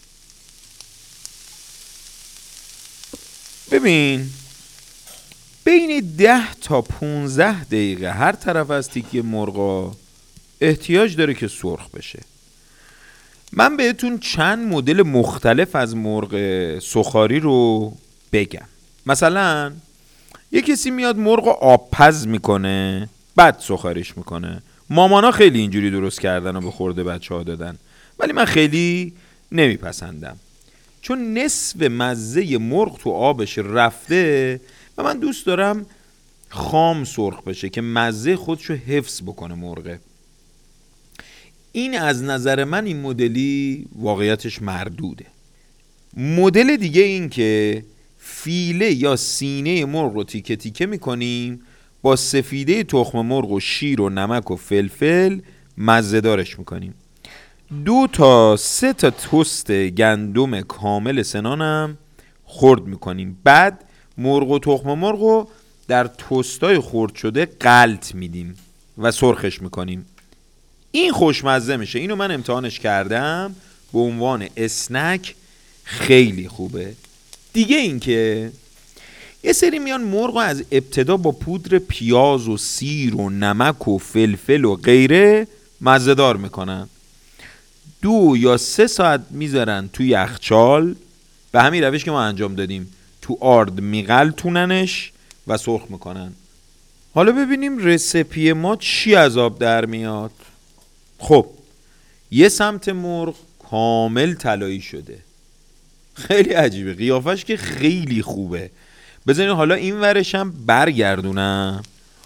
ببین بین ده تا پونزده دقیقه هر طرف از تیکه مرغا احتیاج داره که سرخ بشه. من بهتون چند مدل مختلف از مرغ سوخاری رو بگم. مثلا یه کسی میاد مرغ آبپز میکنه بعد سوخاریش میکنه. مامانا خیلی اینجوری درست کردن و به خورده بچه ها دادن، ولی من خیلی نمیپسندم چون نصف مزه مرغ تو آبش رفته و من دوست دارم خام سرخ بشه که مزه خودشو حفظ بکنه مرغه. این از نظر من این مدلی واقعیتش مردوده. مدل دیگه این که فیله یا سینه مرغ رو تیکه تیکه میکنیم، با سفیده تخم مرغ و شیر و نمک و فلفل مزه دارش میکنیم. دو تا سه تا توست گندم کامل سنانم خرد میکنیم. بعد مرغ و تخم مرغ رو در توستای خرد شده غلت میدیم و سرخش میکنیم. این خوشمزه میشه. اینو من امتحانش کردم، به عنوان اسنک خیلی خوبه. دیگه این که یه سری میان مرغ از ابتدا با پودر پیاز و سیر و نمک و فلفل و غیره مزه دار میکنن. دو یا سه ساعت میذارن توی یخچال، به همین روش که ما انجام دادیم، تو آرد میغلتوننش و سرخ میکنن. حالا ببینیم رسیپی ما چی از آب در میاد. خب یه سمت مرغ کامل طلایی شده، خیلی عجیبه، قیافش که خیلی خوبه. بذارین حالا این ورشم برگردونم،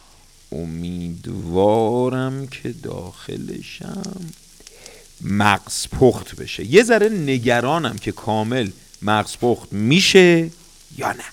امیدوارم که داخلشم مغز پخت بشه. یه ذره نگرانم که کامل مغز پخت میشه یا نه.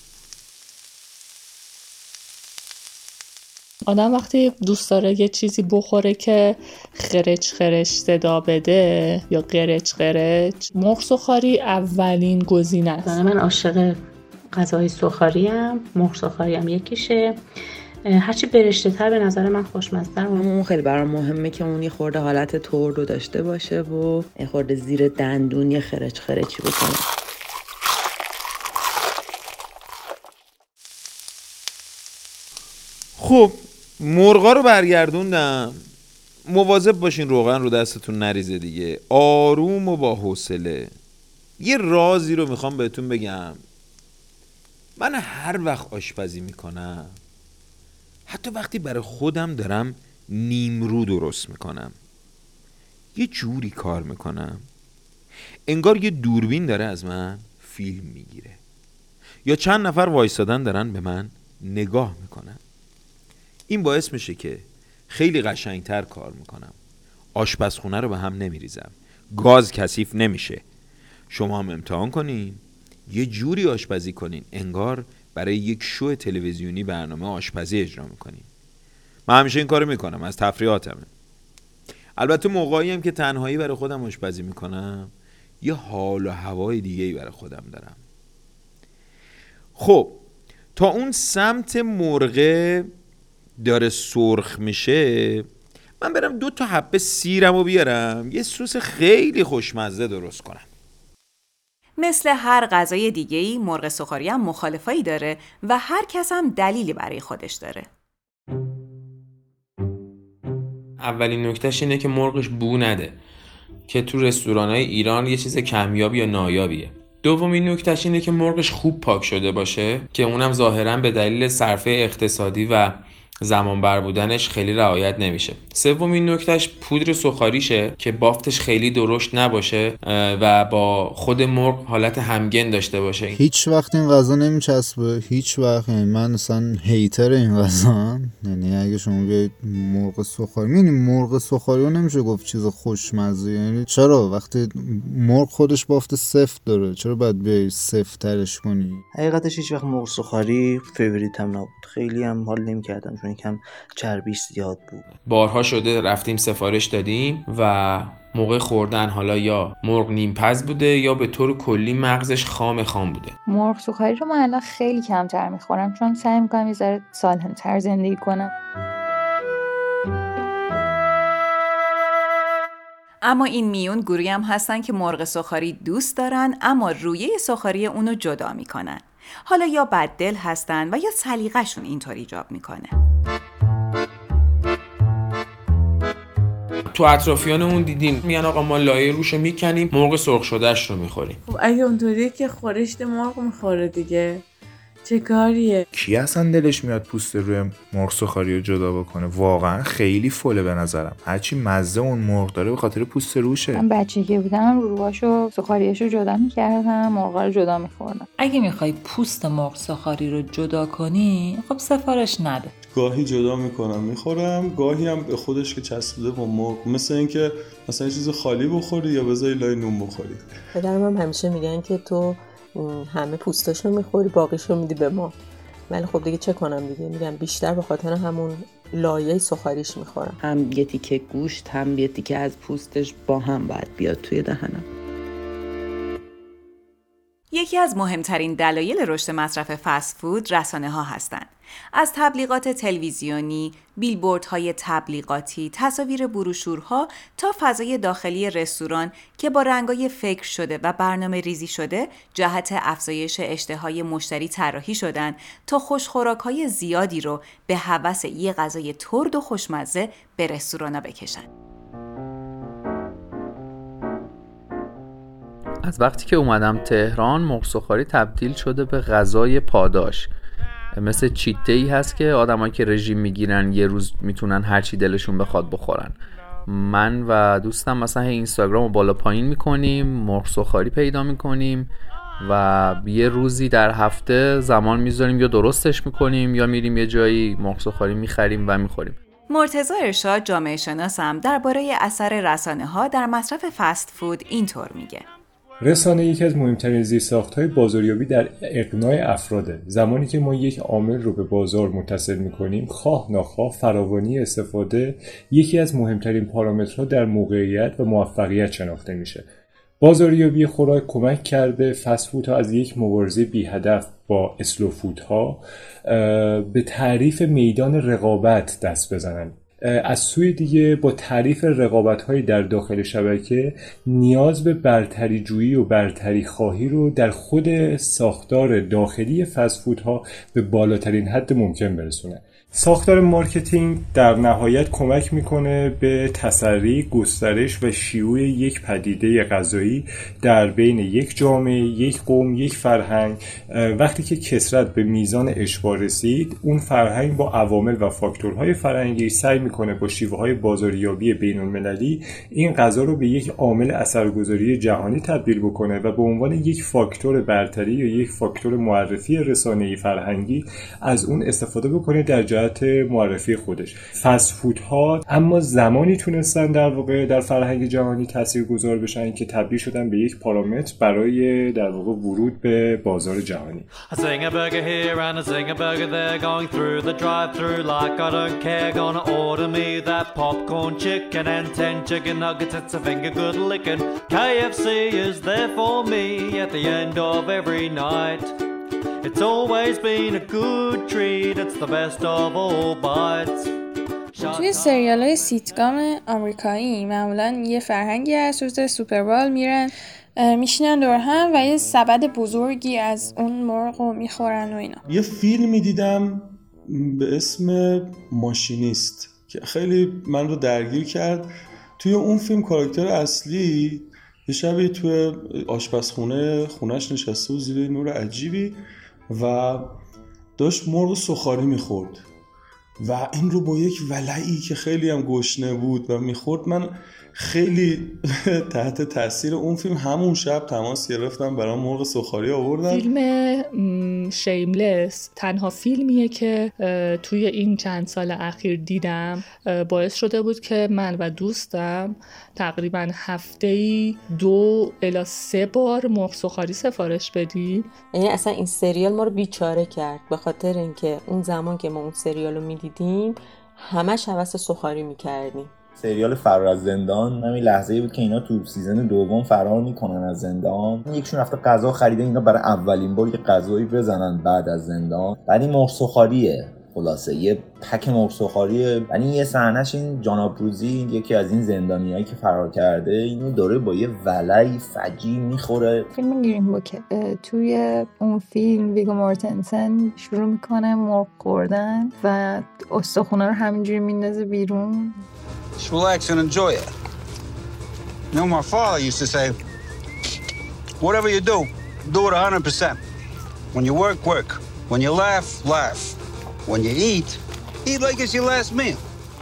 آدم وقتی دوست داره یه چیزی بخوره که خرچ خرچ صدا بده یا قرچ قرچ، مرغ سوخاری اولین گزینه است. من عاشق غذای سوخاری ام، مرغ سوخاری هم یکیشه. هرچی برشته تر به نظر من خوشمزه‌تر. اون خیلی برام مهمه که اون یه خورده حالت ترد رو داشته باشه و یه خورده زیر دندون یه خرچ خرچی بکنه. خب مرغا رو برگردوندم. مواظب باشین روغن رو دستتون نریزه دیگه. آروم و با حوصله. یه رازی رو میخوام بهتون بگم. من هر وقت آشپزی میکنم، حتی وقتی برای خودم دارم نیمرو درست میکنم، یه جوری کار میکنم انگار یه دوربین داره از من فیلم میگیره، یا چند نفر وایسادن دارن به من نگاه میکنن. این باعث میشه که خیلی قشنگتر کار میکنم. آشپزخونه رو به هم نمیریزم، گاز کثیف نمیشه. شما هم امتحان کنین، یه جوری آشپزی کنین انگار برای یک شو تلویزیونی برنامه آشپزی اجرا میکنین. من همیشه این کارو میکنم، از تفریحاتمه. البته موقعی هم که تنهایی برای خودم آشپزی میکنم، یه حال و هوای دیگه‌ای برای خودم دارم. خب تا اون سمت مرغ داره سرخ میشه، من برم دو تا حبه سیرمو بیارم، یه سس خیلی خوشمزه درست کنم. مثل هر غذای دیگه‌ای مرغ سوخاری هم مخالفایی داره و هر کس هم دلیلی برای خودش داره. اولین نکتهش اینه که مرغش بو نده، که تو رستوران‌های ایران یه چیز کمیاب یا نایابیه. دومین نکتهش اینه که مرغش خوب پاک شده باشه، که اونم ظاهراً به دلیل صرفه اقتصادی و زمان بر بودنش خیلی رعایت نمیشه. سومین نکتهش پودر سوخاریشه که بافتش خیلی درشت نباشه و با خود مرغ حالت همگن داشته باشه. هیچ وقت این غذا نمیچسبه، هیچ وقت. یعنی من اصلا هیتر این غذا، یعنی اگه شما بیاید مرغ سوخاری، یعنی مرغ سوخاری رو نمیشه گفت چیز خوشمزه. یعنی چرا وقتی مرغ خودش بافت سفت داره چرا باید بیای سفت ترش کنی؟ حقیقتش هیچ وقت مرغ سوخاری فیوریتم نبود، خیلی هم حال نمی‌کردم چون یکم چربیش زیاد بود. بارها شده رفتیم سفارش دادیم و موقع خوردن حالا یا مرغ نیم پز بوده یا به طور کلی مغزش خام خام بوده. مرغ سوخاری رو من الان خیلی کمتر میخورم چون سعی میکنم یه ذره سالم‌تر زندگی کنم. اما این میون گروهی هم هستن که مرغ سوخاری دوست دارن اما رویه سوخاری اونو جدا میکنن. حالا یا بددل هستن و یا سلیقه‌شون اینطوری ایجاب میکنه. تو اطرافیانمون دیدیم میگن آقا ما لایه روشو میکنیم مرغ سرخ شدهش رو میخوریم. خب اگه اونطوریه که خورشت مرغ میخوره دیگه چه کاریه؟ کی اصلا دلش میاد پوست روی مرغ سوخاری رو جدا بکنه؟ واقعا خیلی فوله به نظرم. هرچی مزه اون مرغ داره به خاطر پوست روشه. من بچگی بودم روهاشو سوخاریاشو جدا میکردم، مرغا رو جدا میخوردم. اگه میخوای پوست مرغ سوخاری رو جدا کنی خب سفارش نده. گاهی جدا میکنم میخورم، گاهی هم به خودش که چسبیده با مرغ، مثل اینکه مثلا یه چیز خالی بخوری یا بذاری لای نون بخوری. پدرم هم همیشه میگن که تو همه پوستاشو میخوری باقیشو میدی به ما، ولی خب دیگه چه کنم دیگه، میگم بیشتر به خاطر همون لایه سوخاریش میخورم. هم یه تیکه گوشت هم یه تیکه از پوستش با هم باید بیاد توی دهنم. یکی از مهمترین دلایل رشد مصرف فست فود رسانه ها هستند. از تبلیغات تلویزیونی، بیلبوردهای تبلیغاتی، تصاویر بروشورها تا فضای داخلی رستوران که با رنگای فکر شده و برنامه ریزی شده جهت افزایش اشتهای مشتری طراحی شدن تا خوشخوراک‌های زیادی رو به هوس یه غذای ترد و خوشمزه به رستورانا بکشن. از وقتی که اومدم تهران مرغ سوخاری تبدیل شده به غذای پاداش، مثل چیت دی هست که آدمایی که رژیم میگیرن یه روز میتونن هر چی دلشون بخواد بخورن. من و دوستم مثلا اینستاگرام رو بالا پایین میکنیم، مرغ سوخاری پیدا میکنیم و یه روزی در هفته زمان میذاریم یا درستش میکنیم یا میریم یه جایی مرغ سوخاری میخریم و میخوریم. مرتضی ارشاد جامعه شناسم درباره اثر رسانه ها در مصرف فست فود اینطور میگه: رسانه یکی از مهمترین زیرساخت‌های بازاریابی در اقناع افراده. زمانی که ما یک عامل رو به بازار متصل می‌کنیم، خواه ناخواه فراوانی استفاده یکی از مهمترین پارامترها در موقعیت و موفقیت شناخته میشه. بازاریابی خوراک کمک کرده فست فودها از یک مبارزه بی هدف با اسلو فودها به تعریف میدان رقابت دست بزنن. از سوی دیگه با تعریف رقابت‌های در داخل شبکه نیاز به برتری جویی و برتری خواهی رو در خود ساختار داخلی فست فودها به بالاترین حد ممکن برسونه. ساختار مارکتینگ در نهایت کمک میکنه به تسریع، گسترش و شیوع یک پدیده غذایی در بین یک جامعه، یک قوم، یک فرهنگ. وقتی که کثرت به میزان اشباع رسید، اون فرهنگ با عوامل و فاکتورهای فرهنگی سعی میکنه با شیوه‌های بازاریابی بین‌المللی این غذا رو به یک عامل اثرگذاری جهانی تبدیل بکنه و به عنوان یک فاکتور برتری یا یک فاکتور معرفی رسانه‌ای فرهنگی از اون استفاده بکنه در جهت معرفی خودش. فست فودها اما زمانی تونستن در واقع در فرهنگ جهانی تاثیرگذار بشن که تبدیل شدن به یک پارامتر برای در واقع ورود به بازار جهانی. It's always been a good treat, it's the best of all bites. توی سریال های سیتکام آمریکایی معمولا یه فرهنگی هست، روز سوپربال میرن میشینن دور هم و یه سبد بزرگی از اون مرغ رو میخورن و اینا. یه فیلمی دیدم به اسم ماشینیست که خیلی من رو درگیر کرد. توی اون فیلم کاراکتر اصلی یه شبی توی آشپزخونه خونش نشسته و زیر نور عجیبی و داشت مرغ سوخاری میخورد. و این رو با یک ولعی که خیلی هم گشنه بود و میخورد، من خیلی تحت تاثیر اون فیلم همون شب تماس گرفتم، برام مرغ سوخاری آوردن. فیلم شیملس تنها فیلمیه که توی این چند سال اخیر دیدم، باعث شده بود که من و دوستم تقریبا هفته‌ای دو الی سه بار مرغ سوخاری سفارش بدیم. یعنی اصلا این سریال ما رو بیچاره کرد، به خاطر اینکه اون زمان که ما اون سریال رو میدیدیم همش هوس سوخاری میکردیم. سریال فرار از زندان همین لحظه‌ای بود که اینا تو سیزن دوم فرار میکنن از زندان، یکشون رفته غذا خریده اینا برای اولین بار یه غذایی بزنن بعد از زندان. بعد این مرغ سوخاریه، خلاصه یه پک مرغ سوخاریه. یعنی یه صحنه‌اش این جناب روزی یکی از این زندانیایی که فرار کرده اینو داره با یه ولعی فجی میخوره. فیلم گرین بوک توی اون فیلم ویگو مورتنسن شروع میکنه مرغ خوردن و استخونا رو همینجوری میندازه بیرون. Just relax and enjoy it. You know, my father used to say, whatever you do, do it one hundred percent. When you work, work. When you laugh, laugh. When you eat, eat like it's your last meal.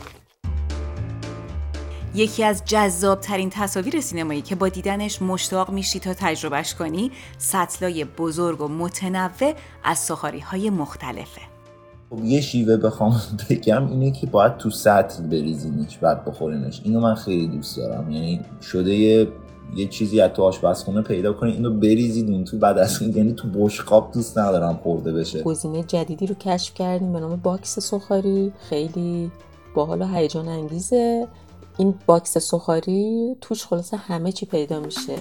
یکی از جذاب‌ترین تصاویر سینمایی که با دیدنش مشتاق میشی تا تجربهش کنی، سطلای بزرگ و متنوع از سوخاری‌های مختلفه. یه شیوه بخوام بگم اینه که باید تو سطل بریزینش بعد بخورینش. اینو من خیلی دوست دارم، یعنی شده یه, یه چیزی از تو آشپزخونه پیدا کنی اینو بریزید اون تو، بعد از این یعنی تو بشقاب دوست ندارم خورده بشه. گزینه جدیدی رو کشف کردیم به نام باکس سوخاری، خیلی باحال و هیجان انگیزه. این باکس سوخاری توش خلاصه همه چی پیدا میشه.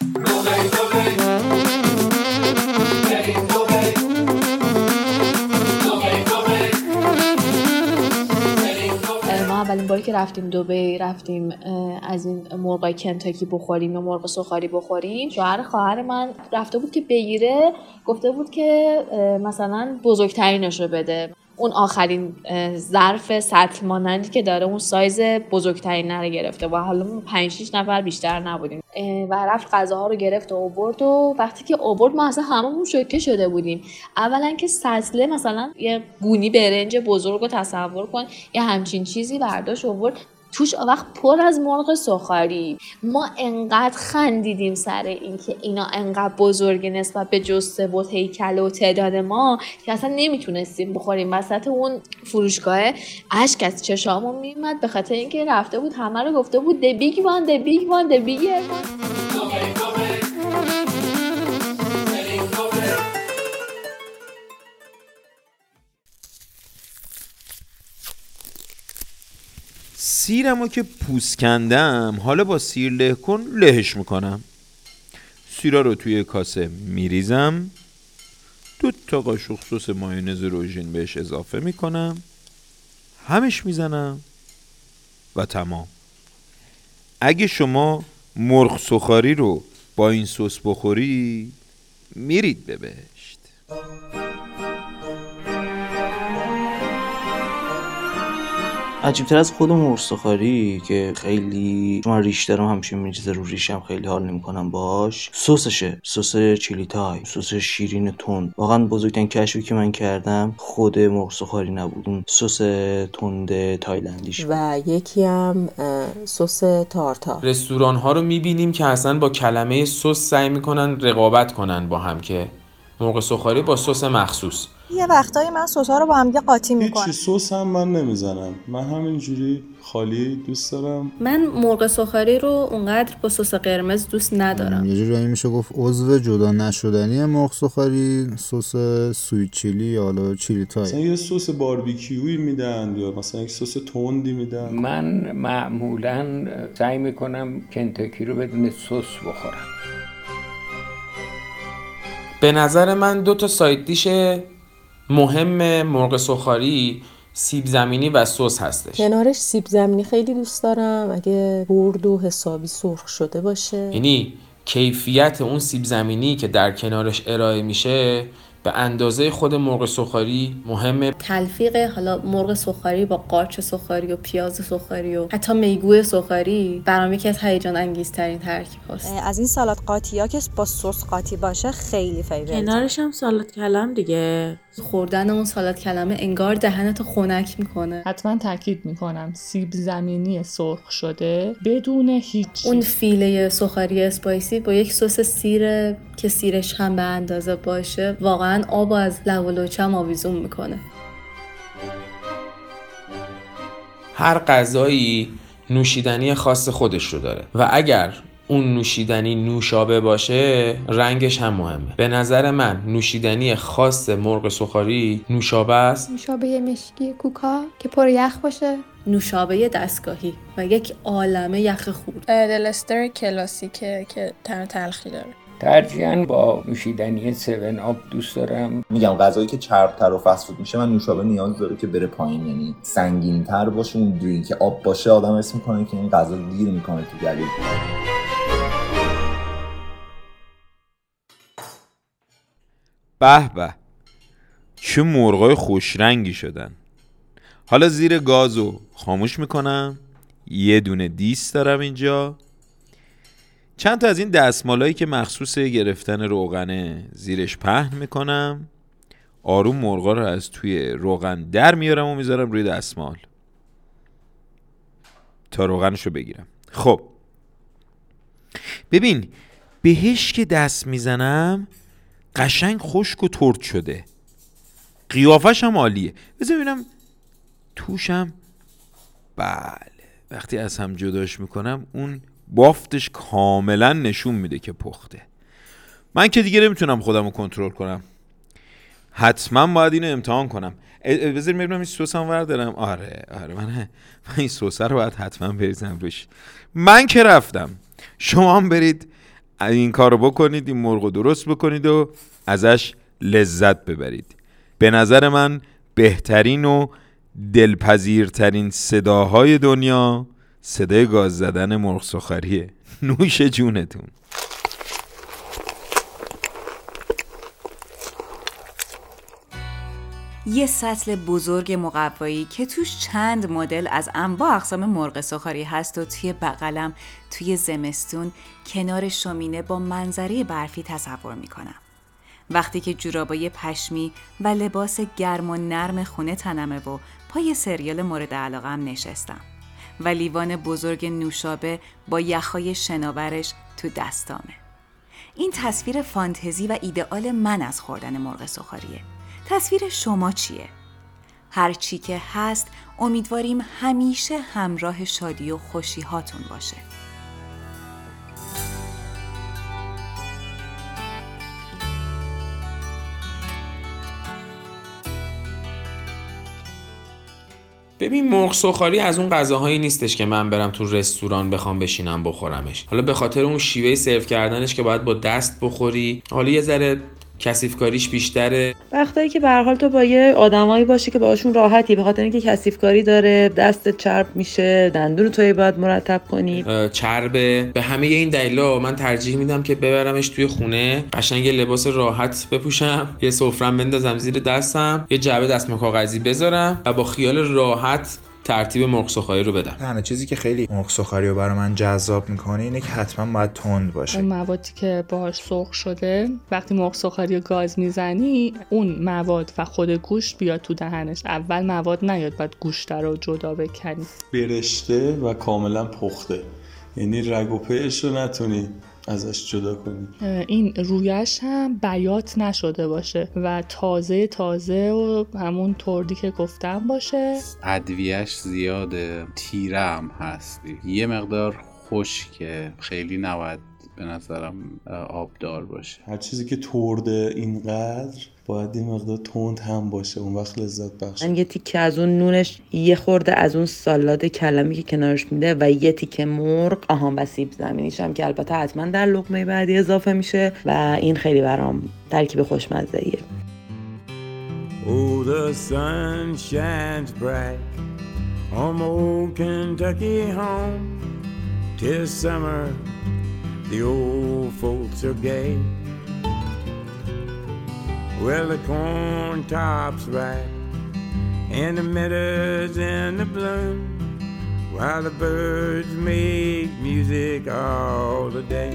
اولین باری که رفتیم دبی رفتیم از این مرغای کنتاکی بخوریم یا مرغ سوخاری بخوریم، شوهر خواهر من رفته بود که بگیره، گفته بود که مثلا بزرگترینش رو بده. اون آخرین ظرف سطل مانندی که داره اون سایز بزرگترین رو گرفته و حالا ما پنج شش نفر بیشتر نبودیم و رفت غذاها رو گرفت و آورد و وقتی که آورد ما اصلا هممون شوکه شده بودیم. اولا که سطل مثلا یه گونی برنج بزرگ رو تصور کن، یه همچین چیزی برداشت آورد توش وقت پر از مرغ سوخاری. ما انقدر خندیدیم سر این که اینا انقدر بزرگ نسبت به جثه و هیکل و تعداد ما که اصلا نمیتونستیم بخوریم. وسط اون فروشگاه اشک از چشامون میومد به خاطر اینکه رفته بود همه رو گفته بود the big one the big one the big one. سیرمو که پوست کندم حالا با سیر له کن لهش میکنم. سیرا رو توی کاسه میریزم، دو تا قاشق سس مایونز روژین بهش اضافه میکنم، همش میزنم و تمام. اگه شما مرغ سوخاری رو با این سس بخوری میرید به بهشت. عجیبتر از خود مرغ سوخاری که خیلی شما ریش دارم همچین میریزه رو ریشم، خیلی حال نمیکنم باش. سسشه، سس چیلی تای، سس شیرین تند. واقعا بزرگترین کشفی که من کردم خود مرغ سوخاری نبود، اون سس تند تایلندیش و یکی هم سس تارتار. رستوران ها رو میبینیم که اصلا با کلمه سس سعی میکنن رقابت کنن با هم، که مرغ سوخاری با سس مخصوص. یه وقتایی من سس‌ها رو با هم دیگه قاطی میکنم. هیچی سس هم من نمیزنم، من همینجوری خالی دوست دارم. من مرغ سوخاری رو اونقدر با سس قرمز دوست ندارم. یه جوری میشه گفت عضو جدا نشدنی مرغ سوخاری سس سویت چیلی یا حالا چیلی تای. مثلا یه سس باربیکیویی میدن یا مثلا یک سس تندی میدن. من معمولاً سعی میکنم کنتاکی رو بدون سس بخورم. به نظر من دو تا ساید دیش مهم مرغ سوخاری سیب زمینی و سس هستش. کنارش سیب زمینی خیلی دوست دارم اگه برد و حسابی سرخ شده باشه. یعنی کیفیت اون سیب زمینی که در کنارش ارائه میشه به اندازه خود مرغ سوخاری مهمه. تلفیق حالا مرغ سوخاری با قارچ سوخاری و پیاز سوخاری و حتی میگو سوخاری برام یکی از هیجان انگیزترین ترکیب هست. از این سالاد قاطیا که با سس قاطی باشه خیلی فیوریت. کنارش هم سالاد کلم دیگه. خوردن اون سالاد کلمه انگار دهنتو خنک میکنه. حتما تاکید میکنم سیب زمینی سرخ شده بدون هیچ اون فیله سوخاری اسپایسی با یک سس سیر که سیرش هم به اندازه باشه واقعا آب از لب و لوچم آویزون میکنه. هر غذایی نوشیدنی خاص خودش رو داره و اگر اون نوشیدنی نوشابه باشه رنگش هم مهمه. به نظر من نوشیدنی خاص مرغ سوخاری نوشابه است. نوشابه مشکی کوکا که پر یخ باشه، نوشابه دستگاهی و یک عالمه یخ خورد. دلستر کلاسیکه که طعم تلخی داره. ترجیحاً با نوشیدنی هفت آپ دوست دارم. میگم غذایی که چرب‌تر و فست فود میشه من نوشابه نیاز داره که بره پایین، یعنی سنگین‌تر باشه. اون درینک آب باشه آدم اسم میکنه که این غذا دیر میکنه تو گلوی. به به چه مرغای خوش رنگی شدن. حالا زیر گازو خاموش میکنم. یه دونه دیس دارم اینجا، چند تا از این دستمالایی که مخصوص گرفتن روغنه زیرش پهن میکنم. آروم مرغا رو از توی روغن در میارم و میذارم روی دستمال تا روغنشو بگیرم. خب ببین بهش که دست میزنم قشنگ خشک و ترد شده، قیافش هم عالیه. بذار ببینم توشم. بله وقتی از هم جداش میکنم اون بافتش کاملا نشون میده که پخته. من که دیگه نمیتونم خودم رو کنترل کنم، حتما باید اینو امتحان کنم. بذار ببینم این سس هم وردارم. آره آره من, من این سس رو باید حتما بریزم روش. من که رفتم، شما هم برید این کارو بکنید، این مرغو درست بکنید و ازش لذت ببرید. به نظر من بهترین و دلپذیرترین صداهای دنیا صدای گاز زدن مرغ سوخاریه. نوش جونتون. یه سطل بزرگ مقوایی که توش چند مدل از انواع اقسام مرغ سوخاری هست و توی بغلم توی زمستون کنار شومینه با منظره برفی تصور میکنم. وقتی که جورابای پشمی و لباس گرم و نرم خونه تنمه و پای سریال مورد علاقه‌ام نشستم و لیوان بزرگ نوشابه با یخای شناورش تو دستامه. این تصویر فانتزی و ایدئال من از خوردن مرغ سوخاریه. تصویر شما چیه؟ هر چی که هست امیدواریم همیشه همراه شادی و خوشی هاتون باشه. ببین مرغ سوخاری از اون غذاهایی نیستش که من برم تو رستوران بخوام بشینم بخورمش. حالا به خاطر اون شیوه سرو کردنش که باید با دست بخوری، حالا یه ذره کثیف کاریش بیشتره. وقتایی که به هر حال تو با یه آدمایی باشی که باهاشون راحتی، به خاطر اینکه کثیف کاری داره، دستت چرب میشه، دندون توی باید مرتب کنی، چربه. به همه این دلیلا من ترجیح میدم که ببرمش توی خونه، قشنگ یه لباس راحت بپوشم، یه سفره‌ام بندازم زیر دستم، یه جعبه دستمال کاغذی بذارم و با خیال راحت ترتیب مرغ سوخاری رو بدم. تنها چیزی که خیلی مرغ سوخاری رو برای من جذاب میکنه اینه که حتما باید تند باشه. اون موادی که باهاش سرخ شده وقتی مرغ سوخاری رو گاز میزنی اون مواد و خود گوشت بیاد تو دهنش. اول مواد نیاد بعد گوشت رو جدا بکنی. برشته و کاملا پخته، یعنی رگ و پیش رو نتونی ازش جدا کنی. این رویش هم بیات نشده باشه و تازه تازه و همون طوری که گفتم باشه. ادویه‌اش زیاده، تیره هم هستی، یه مقدار خشکه، خیلی نباید به نظرم آبدار باشه. هر چیزی که ترده اینقدر باید این مقدار تند هم باشه، اون وقت لذت بخشه. من یه تیکه از اون نونش، یه خورده از اون سالاد کلمی که کنارش میده و یه تیکه مرغ آهان و سیب زمینیش هم که البته حتما در لقمه بعدی اضافه میشه و این خیلی برام ترکیب خوشمزه ایه. Oh, the sun shines bright on my old Kentucky home. 'Tis summer, the old folks are gay. Well, the corn tops right and the meadows in the bloom, while the birds make music all the day.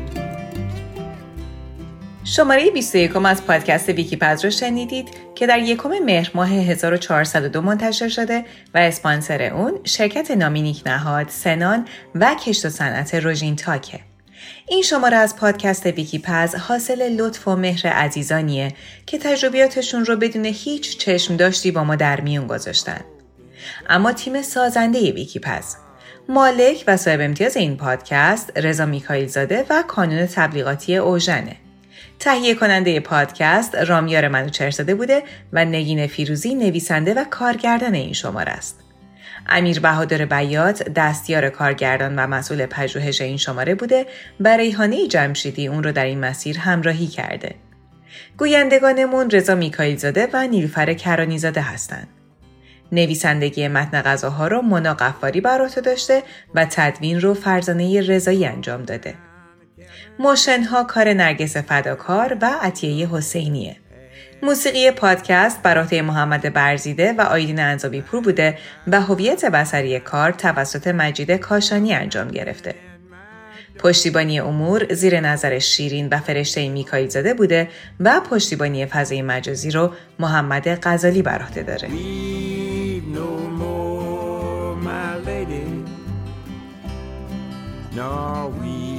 شماره بیست و یک از پادکست ویکی‌پز رو شنیدید که در یکم مهر ماه هزار و چهارصد و دو منتشر شده و اسپانسر اون شرکت نامینیک نهاد، سنان و کشت و صنعت روژین تاکه. این شماره از پادکست ویکی‌پز حاصل لطف و مهر عزیزانیه که تجربیاتشون رو بدون هیچ چشم داشتی با ما در میون گذاشتن. اما تیم سازنده ویکی‌پز، مالک و صاحب امتیاز این پادکست رضا میکائیل زاده و کانون تبلیغاتی اوژنه. تهیه کننده پادکست رامیار منوچهرزاده بوده و نگین فیروزی نویسنده و کارگردان این شماره است. امیر بهادر بیات دستیار کارگردان و مسئول پژوهش این شماره بوده و ریحانه جمشیدی اون رو در این مسیر همراهی کرده. گویندگانمون رضا میکائیل زاده و نیلوفر کرانی زاده هستند. نویسندگی متن غذاها رو مونا غفاری بر عهده داشته و تدوین رو فرزانه رضایی انجام داده. موشن‌ها کار نرگس فداکار و عطیه حسینیه. موسیقی پادکست بر عهده محمد برزیده و آیدین انزابی پور بوده و هویت بصری کار توسط مجید کاشانی انجام گرفته. پشتیبانی امور زیر نظر شیرین و فرشته میکائیل زاده بوده و پشتیبانی فضای مجازی رو محمد غزالی بر عهده داره. No, we